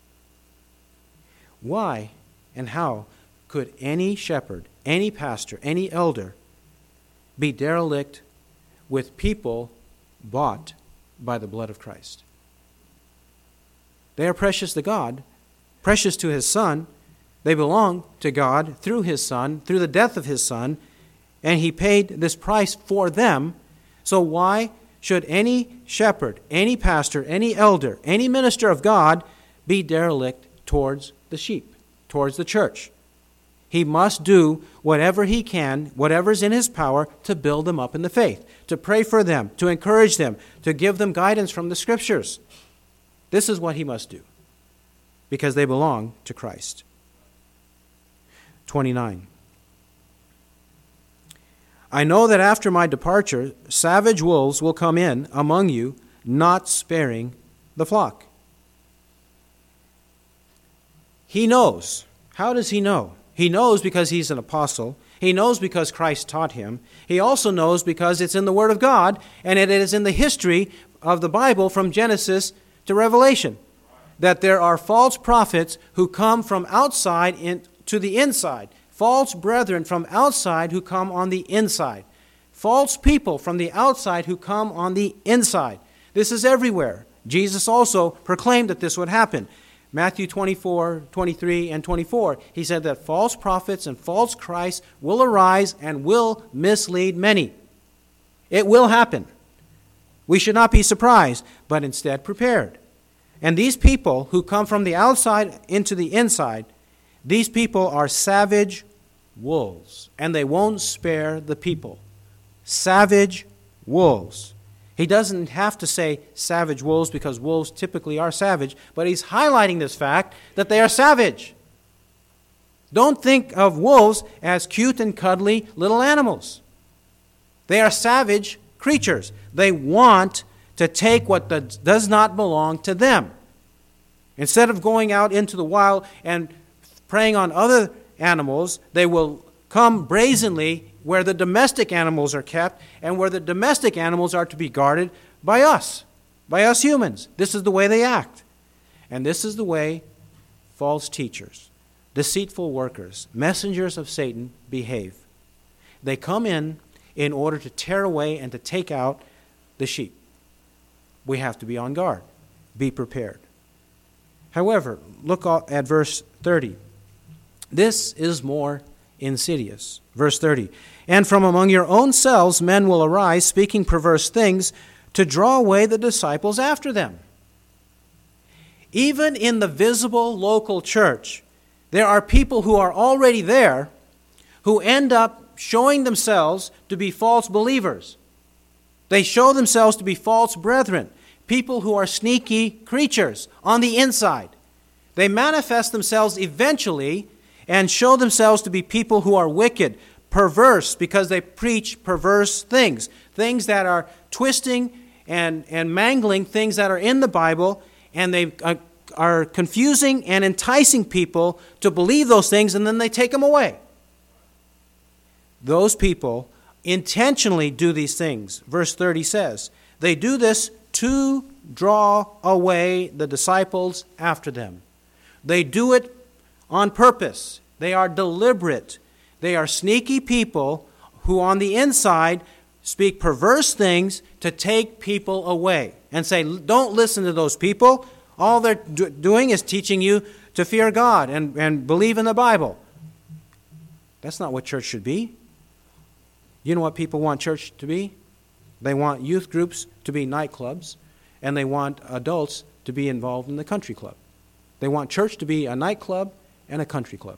Why and how could any shepherd, any pastor, any elder be derelict with people bought by the blood of Christ? They are precious to God, precious to his Son. They belong to God through his Son, through the death of his Son, and he paid this price for them. So why should any shepherd, any pastor, any elder, any minister of God be derelict towards the sheep, towards the church? He must do whatever he can, whatever's in his power, to build them up in the faith, to pray for them, to encourage them, to give them guidance from the Scriptures. This is what he must do, because they belong to Christ. twenty-nine. I know that after my departure, savage wolves will come in among you, not sparing the flock. He knows. How does he know? He knows because he's an apostle. He knows because Christ taught him. He also knows because it's in the Word of God, and it is in the history of the Bible from Genesis to Revelation, that there are false prophets who come from outside in, to the inside. False brethren from outside who come on the inside. False people from the outside who come on the inside. This is everywhere. Jesus also proclaimed that this would happen. Matthew twenty-four, twenty-three, and twenty-four, he said that false prophets and false Christs will arise and will mislead many. It will happen. We should not be surprised, but instead prepared. And these people who come from the outside into the inside, these people are savage wolves, and they won't spare the people. Savage wolves. He doesn't have to say savage wolves because wolves typically are savage, but he's highlighting this fact that they are savage. Don't think of wolves as cute and cuddly little animals. They are savage creatures. They want to take what does not belong to them. Instead of going out into the wild and preying on other animals, they will come brazenly where the domestic animals are kept and where the domestic animals are to be guarded by us, by us humans. This is the way they act. And this is the way false teachers, deceitful workers, messengers of Satan behave. They come in in order to tear away and to take out the sheep. We have to be on guard, be prepared. However, look at verse thirty. This is more insidious. Verse thirty, and from among your own selves men will arise, speaking perverse things, to draw away the disciples after them. Even in the visible local church, there are people who are already there who end up showing themselves to be false believers. They show themselves to be false brethren, people who are sneaky creatures on the inside. They manifest themselves eventually and show themselves to be people who are wicked, perverse, because they preach perverse things, things that are twisting and, and mangling things that are in the Bible, and they uh, are confusing and enticing people to believe those things, and then they take them away. Those people intentionally do these things. Verse thirty says, they do this to draw away the disciples after them. They do it on purpose. They are deliberate. They are sneaky people who on the inside speak perverse things to take people away and say, don't listen to those people. All they're do- doing is teaching you to fear God and, and believe in the Bible. That's not what church should be. You know what people want church to be? They want youth groups to be nightclubs, and they want adults to be involved in the country club. They want church to be a nightclub and a country club.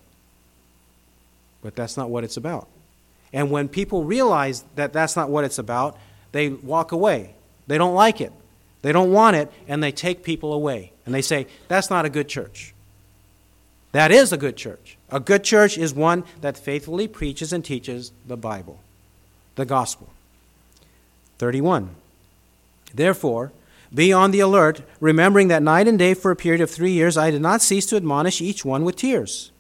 But that's not what it's about. And when people realize that that's not what it's about, they walk away. They don't like it. They don't want it, and they take people away. And they say, that's not a good church. That is a good church. A good church is one that faithfully preaches and teaches the Bible, the gospel. thirty-one. Therefore, be on the alert, remembering that night and day for a period of three years I did not cease to admonish each one with tears.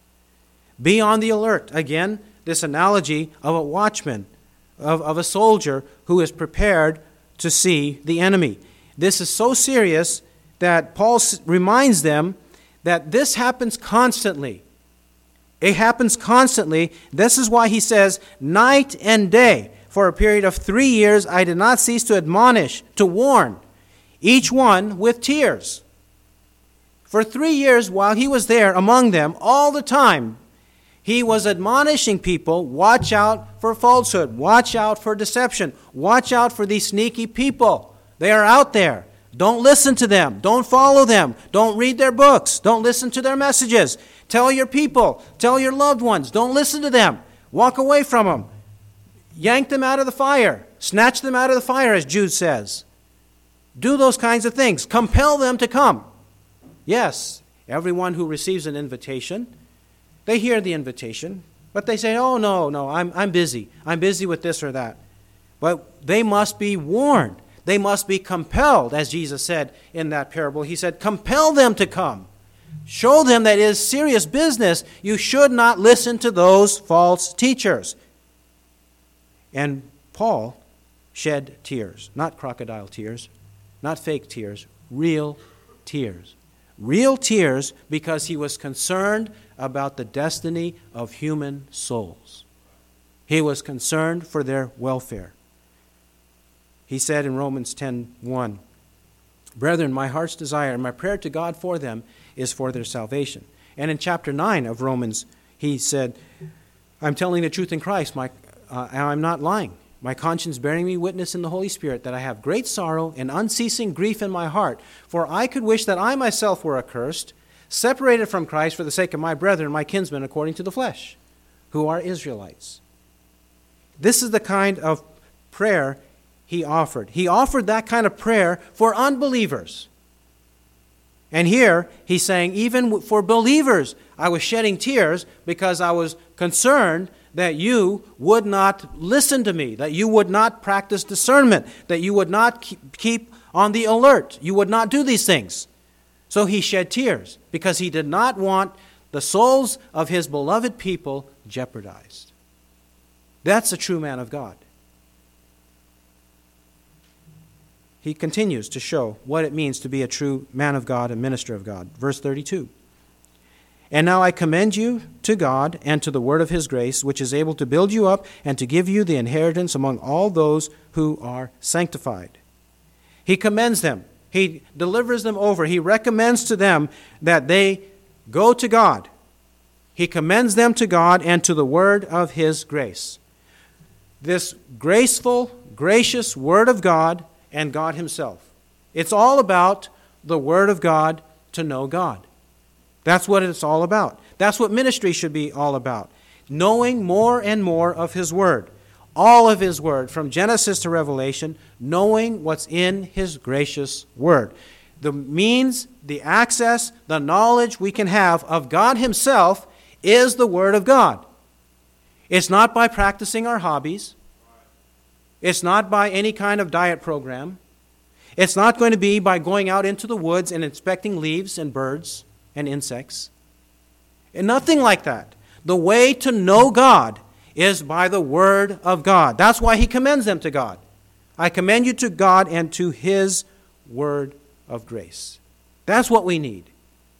Be on the alert. Again, this analogy of a watchman, of, of a soldier who is prepared to see the enemy. This is so serious that Paul reminds them that this happens constantly. It happens constantly. This is why he says, night and day, for a period of three years, I did not cease to admonish, to warn, each one with tears. For three years, while he was there among them, all the time, he was admonishing people, watch out for falsehood, watch out for deception, watch out for these sneaky people. They are out there. Don't listen to them. Don't follow them. Don't read their books. Don't listen to their messages. Tell your people. Tell your loved ones. Don't listen to them. Walk away from them. Yank them out of the fire. Snatch them out of the fire, as Jude says. Do those kinds of things. Compel them to come. Yes, everyone who receives an invitation, they hear the invitation, but they say, oh, no, no, I'm, I'm busy. I'm busy with this or that. But they must be warned. They must be compelled, as Jesus said in that parable. He said, compel them to come. Show them that it is serious business. You should not listen to those false teachers. And Paul shed tears, not crocodile tears, not fake tears, real tears. Real tears because he was concerned about the destiny of human souls. He was concerned for their welfare. He said in Romans ten one, brethren, my heart's desire and my prayer to God for them is for their salvation. And in chapter nine of Romans, he said, I'm telling the truth in Christ, my, uh, and I'm not lying. My conscience bearing me witness in the Holy Spirit that I have great sorrow and unceasing grief in my heart. For I could wish that I myself were accursed, separated from Christ for the sake of my brethren, my kinsmen according to the flesh, who are Israelites. This is the kind of prayer he offered. He offered that kind of prayer for unbelievers. And here he's saying, even for believers, I was shedding tears because I was concerned that you would not listen to me, that you would not practice discernment, that you would not keep on the alert. You would not do these things. So he shed tears because he did not want the souls of his beloved people jeopardized. That's a true man of God. He continues to show what it means to be a true man of God and minister of God. Verse thirty-two. And now I commend you to God and to the word of his grace, which is able to build you up and to give you the inheritance among all those who are sanctified. He commends them. He delivers them over. He recommends to them that they go to God. He commends them to God and to the word of his grace. This graceful, gracious word of God and God himself. It's all about the word of God to know God. That's what it's all about. That's what ministry should be all about. Knowing more and more of his word. All of his word, from Genesis to Revelation, knowing what's in his gracious word. The means, the access, the knowledge we can have of God himself is the word of God. It's not by practicing our hobbies. It's not by any kind of diet program. It's not going to be by going out into the woods and inspecting leaves and birds and insects. And nothing like that. The way to know God is by the word of God. That's why he commends them to God. I commend you to God and to his word of grace. That's what we need.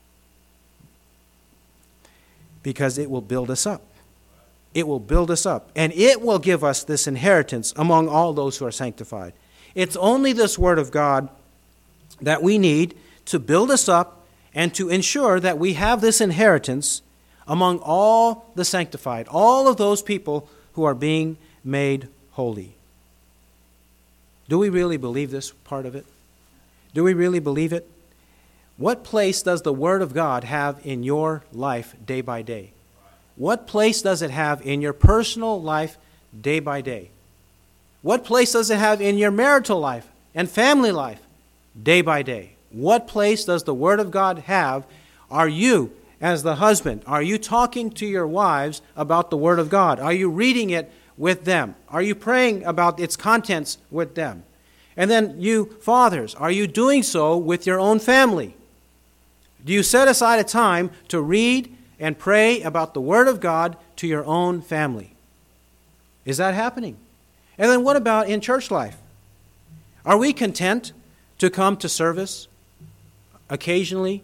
Because it will build us up. It will build us up. And it will give us this inheritance among all those who are sanctified. It's only this word of God that we need to build us up and to ensure that we have this inheritance among all the sanctified, all of those people who are being made holy. Do we really believe this part of it? Do we really believe it? What place does the Word of God have in your life day by day? What place does it have in your personal life day by day? What place does it have in your marital life and family life day by day? What place does the Word of God have? Are you, as the husband, are you talking to your wives about the Word of God? Are you reading it with them? Are you praying about its contents with them? And then you, fathers, are you doing so with your own family? Do you set aside a time to read and pray about the Word of God to your own family? Is that happening? And then what about in church life? Are we content to come to service occasionally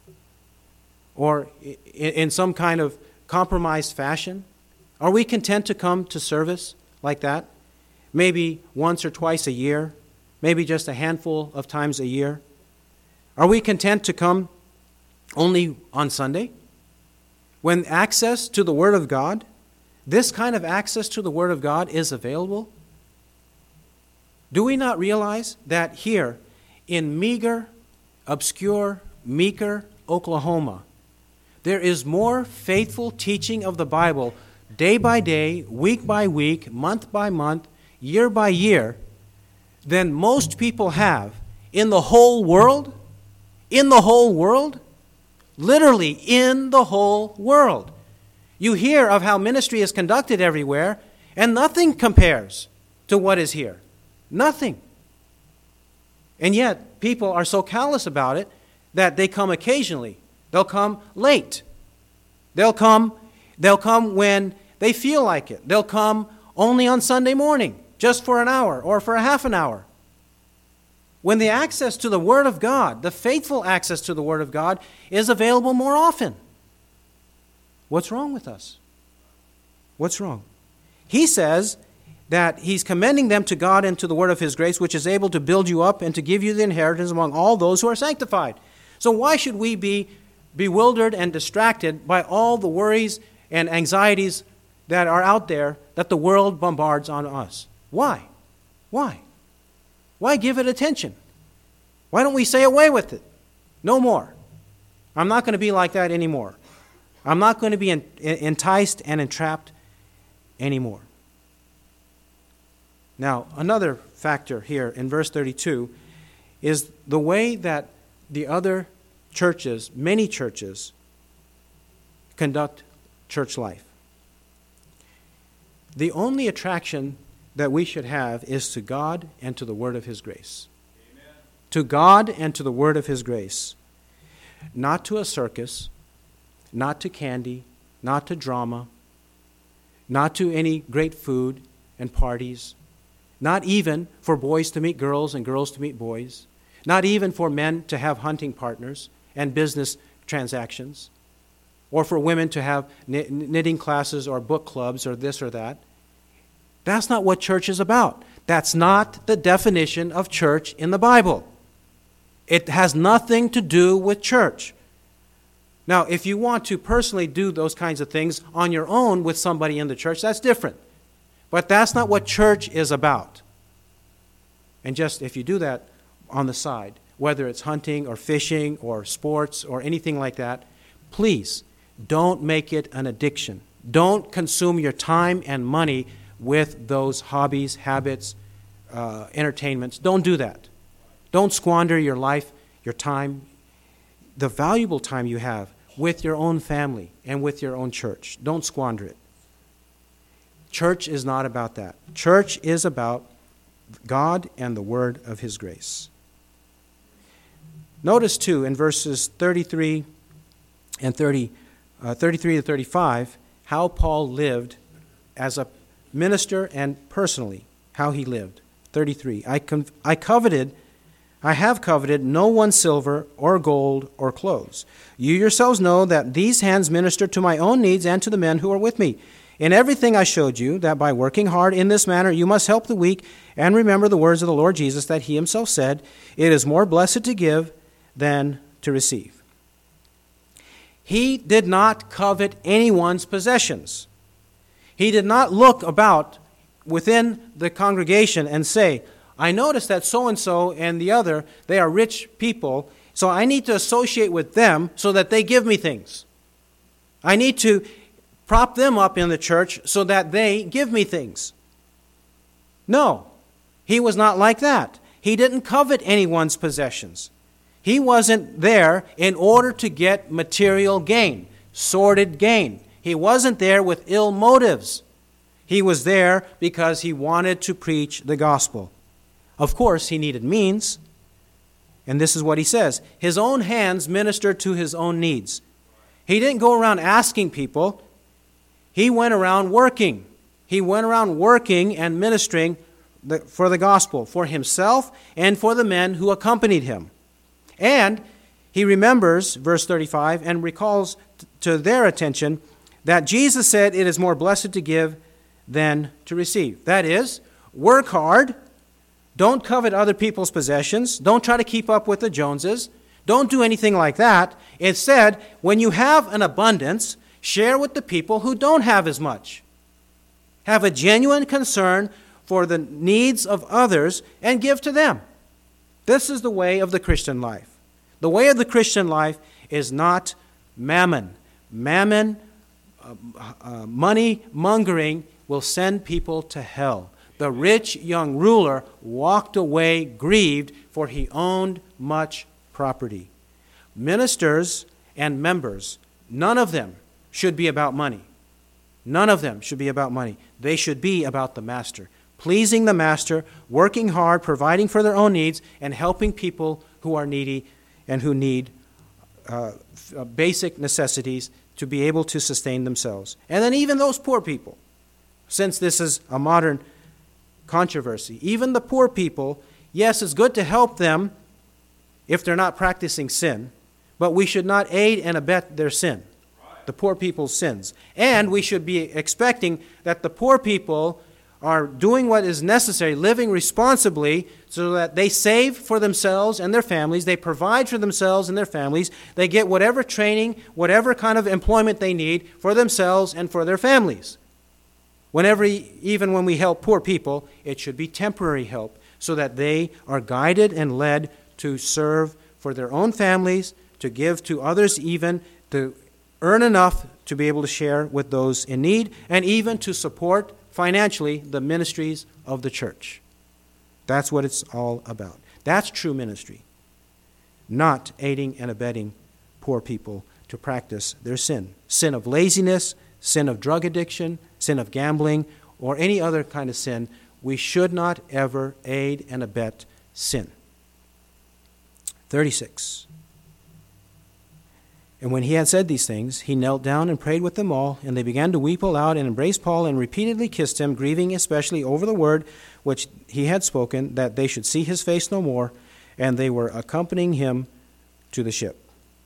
or in some kind of compromised fashion? Are we content to come to service like that? Maybe once or twice a year, maybe just a handful of times a year? Are we content to come only on Sunday? When access to the Word of God, this kind of access to the Word of God is available? Do we not realize that here in meager, obscure, Meeker, Oklahoma, there is more faithful teaching of the Bible day by day, week by week, month by month, year by year than most people have in the whole world? In the whole world? Literally in the whole world. You hear of how ministry is conducted everywhere, and nothing compares to what is here. Nothing. And yet, people are so callous about it that they come occasionally. They'll come late. They'll come, they'll come when they feel like it. They'll come only on Sunday morning, just for an hour or for a half an hour. When the access to the Word of God, the faithful access to the Word of God, is available more often. What's wrong with us? What's wrong? He says that he's commending them to God and to the word of his grace, which is able to build you up and to give you the inheritance among all those who are sanctified. So why should we be bewildered and distracted by all the worries and anxieties that are out there that the world bombards on us? Why? Why? Why give it attention? Why don't we say away with it? No more. I'm not going to be like that anymore. I'm not going to be enticed and entrapped anymore. Now, another factor here in verse thirty-two is the way that the other churches, many churches, conduct church life. The only attraction that we should have is to God and to the word of his grace. Amen. To God and to the word of his grace. Not to a circus, not to candy, not to drama, not to any great food and parties, not even for boys to meet girls and girls to meet boys, not even for men to have hunting partners and business transactions, or for women to have knitting classes or book clubs or this or that. That's not what church is about. That's not the definition of church in the Bible. It has nothing to do with church. Now, if you want to personally do those kinds of things on your own with somebody in the church, that's different. But that's not what church is about. And just if you do that on the side, whether it's hunting or fishing or sports or anything like that, please don't make it an addiction. Don't consume your time and money with those hobbies, habits, uh, entertainments. Don't do that. Don't squander your life, your time, the valuable time you have with your own family and with your own church. Don't squander it. Church is not about that. Church is about God and the word of his grace. Notice, too, in verses thirty-three and thirty, uh, thirty-three to thirty-five, how Paul lived as a minister and personally, how he lived. thirty-three, I, con- I coveted, I have coveted no one's silver or gold or clothes. You yourselves know that these hands minister to my own needs and to the men who are with me. In everything I showed you that by working hard in this manner you must help the weak, and remember the words of the Lord Jesus that he himself said, it is more blessed to give than to receive. He did not covet anyone's possessions. He did not look about within the congregation and say, I notice that so-and-so and the other, they are rich people, so I need to associate with them so that they give me things. I need to prop them up in the church so that they give me things. No, he was not like that. He didn't covet anyone's possessions. He wasn't there in order to get material gain, sordid gain. He wasn't there with ill motives. He was there because he wanted to preach the gospel. Of course, he needed means. And this is what he says. His own hands ministered to his own needs. He didn't go around asking people. He went around working. He went around working and ministering the, for the gospel, for himself and for the men who accompanied him. And he remembers, verse thirty-five, and recalls t- to their attention that Jesus said it is more blessed to give than to receive. That is, work hard. Don't covet other people's possessions. Don't try to keep up with the Joneses. Don't do anything like that. Instead, when you have an abundance, share with the people who don't have as much. Have a genuine concern for the needs of others and give to them. This is the way of the Christian life. The way of the Christian life is not mammon. Mammon, uh, uh, money mongering will send people to hell. The rich young ruler walked away grieved, for he owned much property. Ministers and members, none of them should be about money. None of them should be about money. They should be about the master. Pleasing the master, working hard, providing for their own needs, and helping people who are needy and who need uh, basic necessities to be able to sustain themselves. And then even those poor people, since this is a modern controversy, even the poor people, yes, it's good to help them if they're not practicing sin, but we should not aid and abet their sin, the poor people's sins. And we should be expecting that the poor people are doing what is necessary, living responsibly so that they save for themselves and their families, they provide for themselves and their families, they get whatever training, whatever kind of employment they need for themselves and for their families. Whenever, even when we help poor people, it should be temporary help so that they are guided and led to serve for their own families, to give to others even, to earn enough to be able to share with those in need, and even to support financially the ministries of the church. That's what it's all about. That's true ministry, not aiding and abetting poor people to practice their sin. Sin of laziness, sin of drug addiction, sin of gambling, or any other kind of sin, we should not ever aid and abet sin. thirty-six. And when he had said these things, he knelt down and prayed with them all, and they began to weep aloud and embraced Paul and repeatedly kissed him, grieving especially over the word which he had spoken, that they should see his face no more, and they were accompanying him to the ship.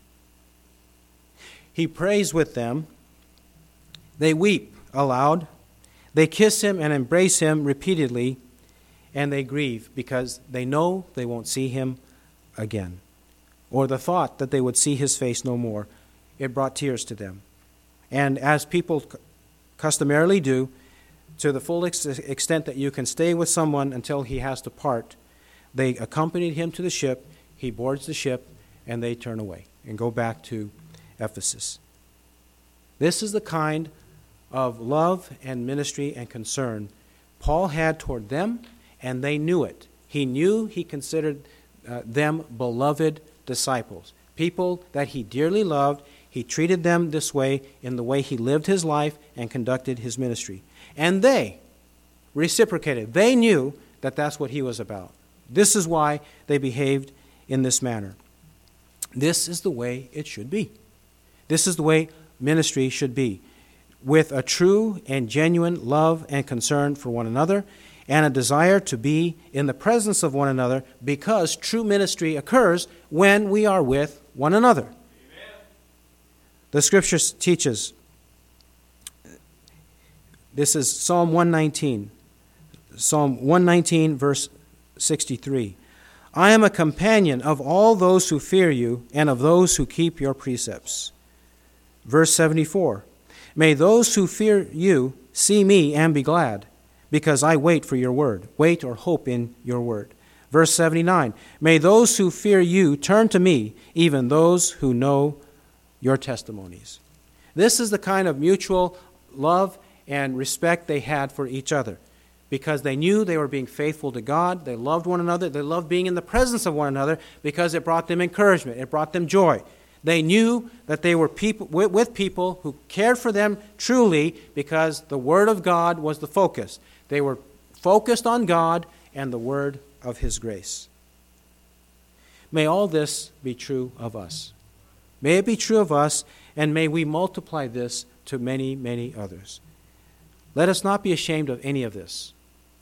He prays with them. They weep aloud. They kiss him and embrace him repeatedly, and they grieve because they know they won't see him again. Or the thought that they would see his face no more, it brought tears to them. And as people customarily do, to the full ex- extent that you can stay with someone until he has to part, they accompanied him to the ship, he boards the ship, and they turn away and go back to Ephesus. This is the kind of love and ministry and concern Paul had toward them, and they knew it. He knew he considered uh, them beloved disciples, people that he dearly loved. He treated them this way in the way he lived his life and conducted his ministry. And they reciprocated. They knew that that's what he was about. This is why they behaved in this manner. This is the way it should be. This is the way ministry should be, with a true and genuine love and concern for one another, and a desire to be in the presence of one another, because true ministry occurs when we are with one another. Amen. The Scripture teaches, this is Psalm one nineteen, Psalm one nineteen, verse sixty-three. I am a companion of all those who fear you and of those who keep your precepts. Verse seventy-four. May those who fear you see me and be glad, because I wait for your word. Wait or hope in your word. Verse seventy-nine. May those who fear you turn to me, even those who know your testimonies. This is the kind of mutual love and respect they had for each other, because they knew they were being faithful to God. They loved one another. They loved being in the presence of one another because it brought them encouragement. It brought them joy. They knew that they were people with people who cared for them truly, because the Word of God was the focus. They were focused on God and the Word of His grace. May all this be true of us. May it be true of us, and may we multiply this to many, many others. Let us not be ashamed of any of this.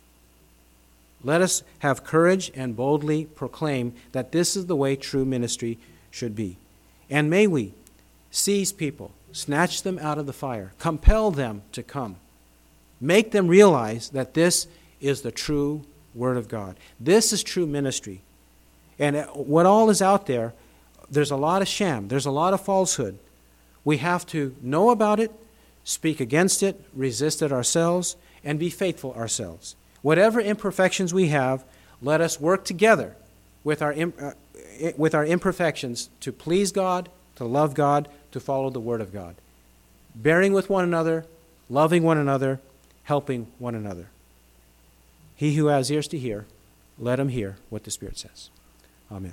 Let us have courage and boldly proclaim that this is the way true ministry should be. And may we seize people, snatch them out of the fire, compel them to come. Make them realize that this is the true Word of God. This is true ministry. And what all is out there, there's a lot of sham. There's a lot of falsehood. We have to know about it, speak against it, resist it ourselves, and be faithful ourselves. Whatever imperfections we have, let us work together with our uh, with our imperfections to please God, to love God, to follow the Word of God. Bearing with one another, loving one another, helping one another. He who has ears to hear, let him hear what the Spirit says. Amen.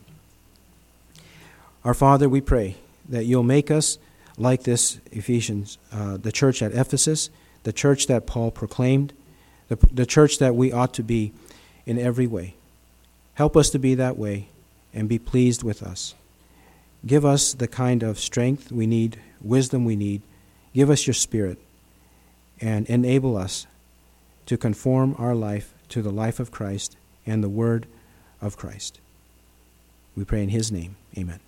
Our Father, we pray that you'll make us like this Ephesians, uh, the church at Ephesus, the church that Paul proclaimed, the, the church that we ought to be in every way. Help us to be that way and be pleased with us. Give us the kind of strength we need, wisdom we need. Give us your Spirit and enable us to conform our life to the life of Christ and the Word of Christ. We pray in His name. Amen.